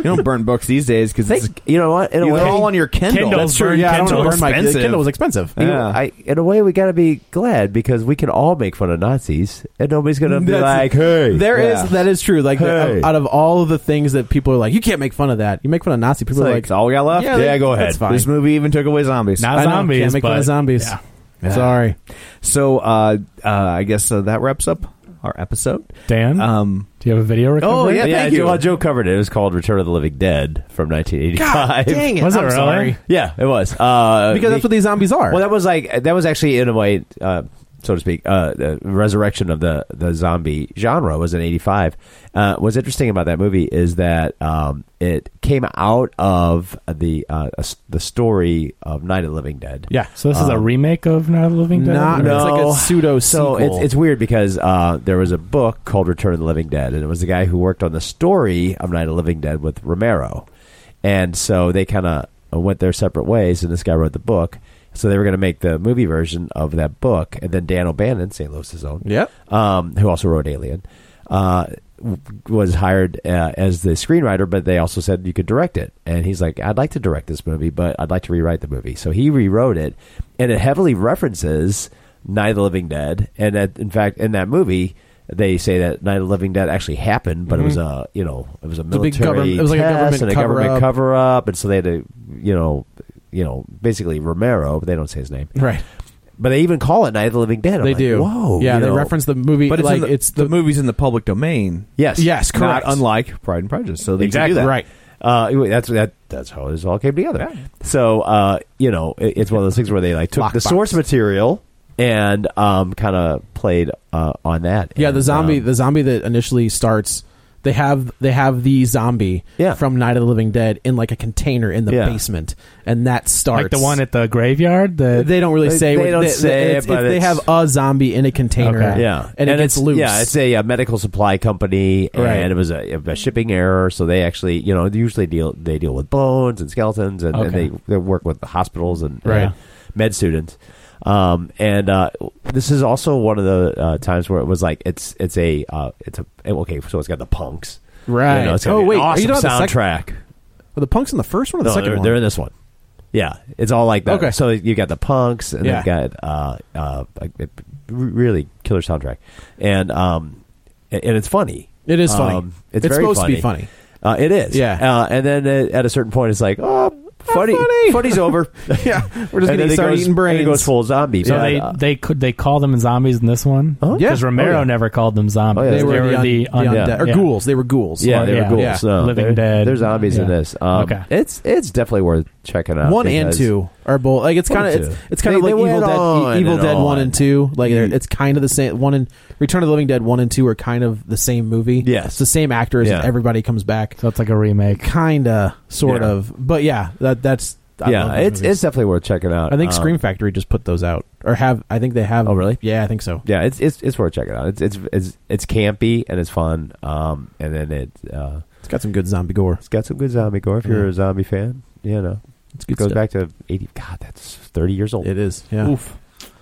don't burn books these days because Think, you know what? In a they're way, all on your Kindle. Kindle. That's true. Burn Yeah, I don't Kindle. know. Burn my Expensive. Kindle was expensive. You know, Yeah. I, in a way, we got to be glad because we can all make fun of Nazis, and nobody's going to be That's- like, "Hey, There is Yeah. that is true. Like the- Hey. out of all of the things that people are like, you can't make fun of that. You make fun of Nazi people. It's Are like, like, it's all we got left. Yeah, Yeah, they- go ahead. that's fine. This movie even took away zombies. Not I know, zombies, can't make fun but- of zombies. yeah. Yeah. Sorry. So uh, uh, I guess uh, that wraps up our episode. Dan, Um, do you have a video recovery? Oh, yeah, yeah." thank you. Well, Joe covered it. It was called "Return of the Living Dead" from nineteen eighty-five. Dang it! Was it I'm really? sorry. Yeah, it was uh, Because that's what these zombies are. Well, that was like that was actually in a way, uh, so to speak, uh, the resurrection of the the zombie genre was in eighty-five. Uh, what's interesting about that movie is that um, it came out of the uh, the story of Night of the Living Dead. yeah. So this is a Um, remake of Night of the Living Dead? Not- Or- no. It's like a pseudo So sequel. it's, it's weird because uh, there was a book called Return of the Living Dead, and it was the guy who worked on the story of Night of the Living Dead with Romero, and so they kind of went their separate ways. And this guy wrote the book, so they were going to make the movie version of that book, and then Dan O'Bannon, Saint Louis's own, Yep. um, who also wrote Alien, uh, w- was hired uh, as the screenwriter, but they also said you could direct it. And he's like, I'd like to direct this movie, but I'd like to rewrite the movie. So he rewrote it, and it heavily references Night of the Living Dead. And that, in fact, in that movie, they say that Night of the Living Dead actually happened, but it was a you know it was a a big military government- it was like a test government and a cover government up. cover up, and so they had to you know you know basically Romero, but they don't say his name. Right. But they even call it Night of the Living Dead. I'm They like, do. Whoa. Yeah, you they know. reference the movie. but it's, like in the, it's the, movie's in the public domain. Yes. Yes, Not correct. unlike Pride and Prejudice. So they Exactly can do that. Right. Uh, anyway, that's that. That's how this all came together. So, uh, you know, it, it's one of those things where they like took the Lockbox. source material and um, kind of played uh, on that. Yeah, the And, zombie, um, the zombie that initially starts. They have they have the zombie Yeah. from Night of the Living Dead in like a container in the Yeah. basement, and that starts Like the one at the graveyard? The, They don't really They- say. they what- don't say it's- it, but it's- they it's- have a zombie in a container. Okay. yeah, and, it gets it's, loose. Yeah, it's a, uh medical supply company, and Right. it was a, a shipping error. So they actually, you know, they usually deal they deal with bones and skeletons, and, and Okay. they they work with the hospitals and Right. and med students. Um, and uh, this is also one of the uh, times where it was like it's it's a uh, it's a okay, so it's got the punks. right. You know, it's oh got wait, an are awesome you talking about the soundtrack. second? Were the punks in the first one or the No, second they're, one? they're in this one. Yeah, it's all like that. Okay. So you got the punks, and Yeah. they've got uh, uh, like, it- really killer soundtrack, and um, and, and it's funny. It is funny. Um, it's It's very supposed to be funny. Uh, it is. Yeah. Uh, and then uh, at a certain point, it's like, oh, funny, funny. funny's over. Yeah, we're just And gonna then it start goes- eating brains. And it goes full zombie. So Yeah. they Uh, they could they call them zombies in this one? Huh? Yeah. Because Romero Oh, yeah. never called them zombies. Oh, yeah. They were, the, un- the the un- undead or yeah. ghouls. They were ghouls. yeah, Or- they were yeah. ghouls. Yeah. So Living they're- Dead. There's zombies in Yeah. this. Um, Okay. It's it's definitely worth checking out. One and because- two are both like it's One kind and of two. it's, it's kind They- of like they Evil went Dead, on E- Evil and Dead one on. and two. Like they're- Mm. it's kind of the same. One and Return of the Living Dead one and two are kind of the same movie. Yes. it's the same actors. Yeah. And everybody comes back. So it's like a remake. Kinda, sort Yeah. of, but yeah, that that's I Yeah, love those it's movies. it's definitely worth checking out. I think Um, Scream Factory just put those out, or have I think they have. Oh, really? Yeah, I think so. Yeah, it's it's it's worth checking out. It's it's it's it's campy and it's fun. Um, and then it uh, It's got some good zombie gore. it's got some good zombie gore. If you're Yeah. a zombie fan, you know, It's it good goes stuff. back to eighty. God, that's thirty years old. It is. Yeah. Oof.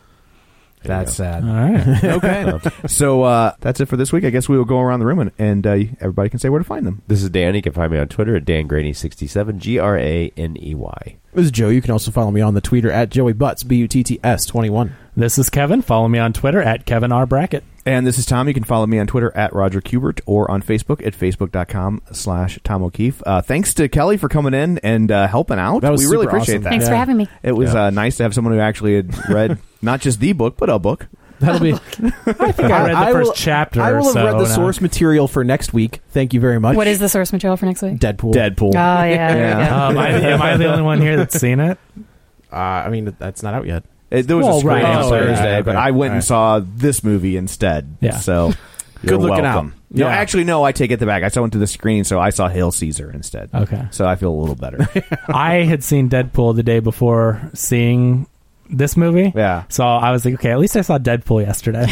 There you That's go. sad. All right. Okay. so uh, that's it for this week. I guess we will go around the room and, and uh, everybody can say where to find them. This is Dan. You can find me on Twitter at Dan Graney sixty-seven. G R A N E Y. This is Joe. You can also follow me on the Twitter at Joey Butts B U T T S twenty-one. This is Kevin. Follow me on Twitter at Kevin R. Brackett. And this is Tom. You can follow me on Twitter at Roger Kubert or on Facebook at facebook.com slash Tom O'Keefe. Uh, thanks to Kelly for coming in and uh, helping out. That was we really super appreciate awesome. that. Thanks for Yeah. having me. It was Yeah. uh, nice to have someone who actually had read not just the book, but a book. That'll be. I think I read the first will, chapter. I will have so read the now- source material for next week. Thank you very much. What is the source material for next week? Deadpool? Deadpool. Oh, yeah. There we go. Um, I, am I the only one here that's seen it? Uh, I mean, that's not out yet. It, there was Well, a screening right. on Oh, Thursday, yeah, but okay. I went All and right. saw this movie instead. Yeah. So Good you're looking welcome. out. No, Yeah. actually, no. I take it back. I saw went to the screening, so I saw Hail Caesar instead. Okay. So I feel a little better. I had seen Deadpool the day before seeing this movie. Yeah. So I was like, okay, at least I saw Deadpool yesterday.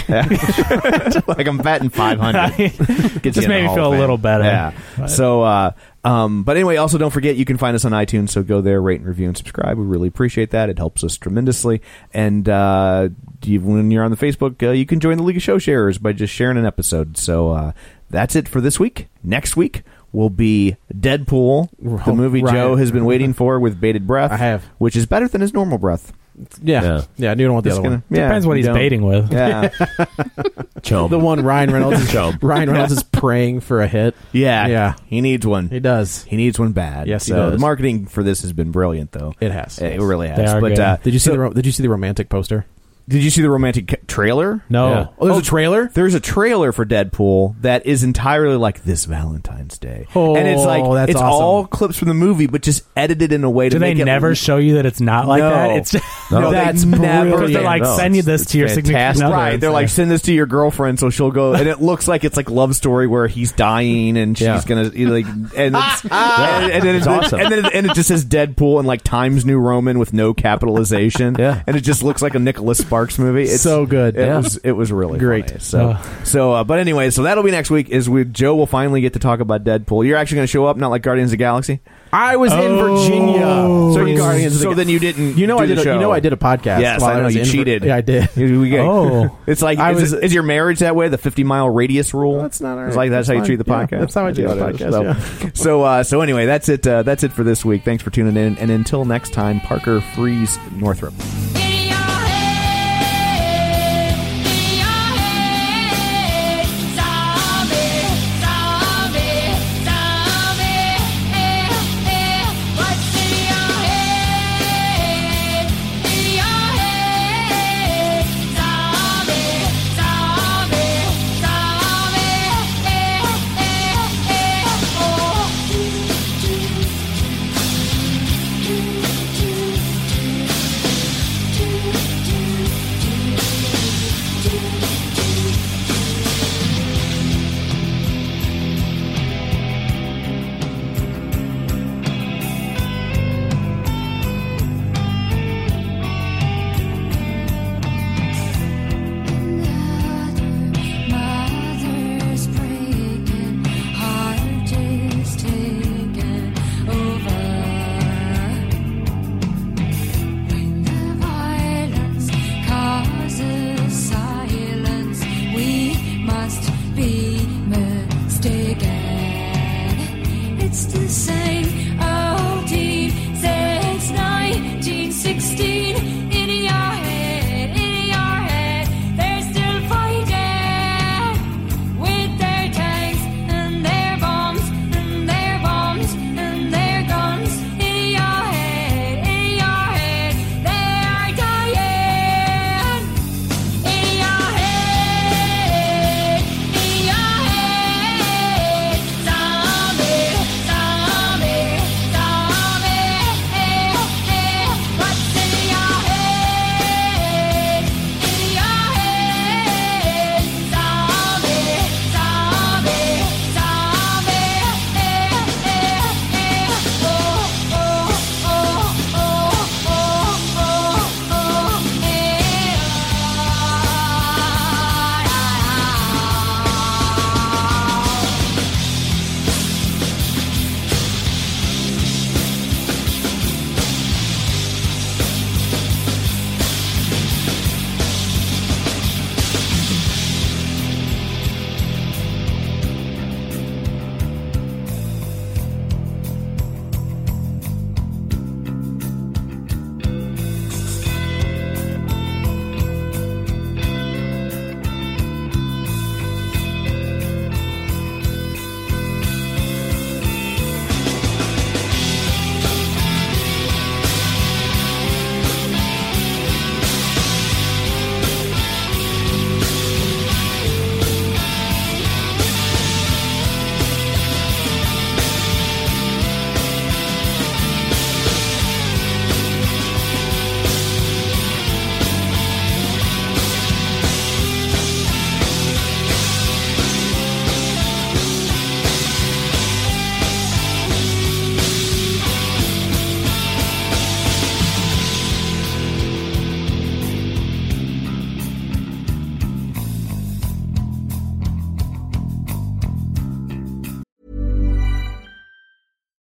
Like I'm batting five hundred. Just made me feel a little better. Yeah. But- So, uh, um, but anyway, also don't forget you can find us on iTunes. So go there, rate and review and subscribe. We really appreciate that. It helps us tremendously. And uh, you, when you're on the Facebook, uh, you can join the League of Show Sharers by just sharing an episode. So uh, that's it for this week. Next week will be Deadpool, the movie right. Joe has been waiting for with bated breath. I have. Which is better than his normal breath. Yeah, yeah. Yeah. I do don't want the Just other gonna- one. yeah, Depends what you he's don't. baiting with. Yeah. Chum. The one Ryan Reynolds is Ryan Reynolds is praying for a hit. yeah. Yeah. He needs one. He does. He needs one bad. Yes, he so does. the marketing for this has been brilliant, though. It has. It really has. They are but good. uh, Did you see so- the ro- Did you see the romantic poster? Did you see the romantic ca- trailer? No. Yeah. Oh, there's a trailer. There's a trailer for Deadpool that is entirely like this Valentine's Day, Oh, and it's like that's it's awesome. all clips from the movie, but just edited in a way to Do they make it never show you that it's not like No. that? It's just, No, That's they never. because brilliant. they're like, No, send you it's- this it's to your significant fantastic. other. Right, and they're say- like, send this to your girlfriend so she'll go, and it looks like it's like love story where he's dying and she's Yeah. gonna you know, like, and it's, and, and then It's it's awesome. and then it, and it just says Deadpool and like Times New Roman with no capitalization, Yeah. and it just looks like a Nicholas Sparks movie. It's So good. It Yeah. was it was really Great. funny. So Uh. so, uh, but anyway, so that'll be next week. Is we Joe will finally get to talk about Deadpool. You're actually going to show up, not like Guardians of the Galaxy. I was in Oh. Virginia. So, for you, Guardians of the so Ga- then you didn't. You know do I did. the A, show. you know I did a podcast. Yes, while I know was you in Vir- cheated. Yeah, I did. We get- Oh. It's like I is, was- is your marriage that way? The fifty mile radius rule. That's not all It's right. like that's, That's how you fine. treat the Yeah, podcast. that's how I treat the Yeah, it is. podcast, So, yeah. so, uh, so anyway, that's it. Uh, that's it for this week. Thanks for tuning in, and until next time, Parker Freeze Northrop.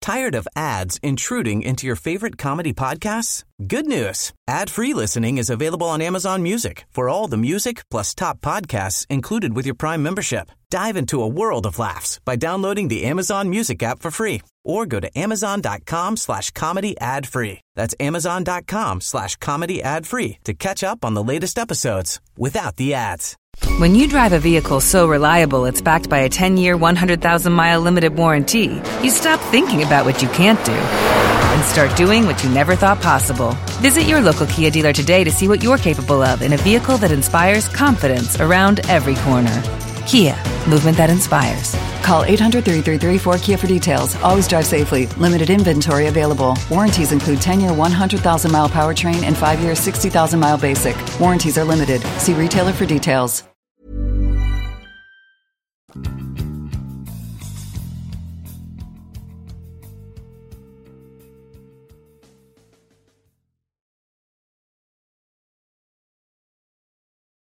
Tired of ads intruding into your favorite comedy podcasts? Good news. Ad-free listening is available on Amazon Music for all the music plus top podcasts included with your Prime membership. Dive into a world of laughs by downloading the Amazon Music app for free or go to amazon.com slash comedy ad free. That's amazon.com slash comedy ad free to catch up on the latest episodes without the ads. When you drive a vehicle so reliable it's backed by a ten-year, one hundred thousand mile limited warranty, you stop thinking about what you can't do and start doing what you never thought possible. Visit your local Kia dealer today to see what you're capable of in a vehicle that inspires confidence around every corner. Kia, movement that inspires. Call eight hundred, three three three, four K I A for details. Always drive safely. Limited inventory available. Warranties include ten-year, one hundred thousand mile powertrain and five-year, sixty thousand mile basic. Warranties are limited. See retailer for details.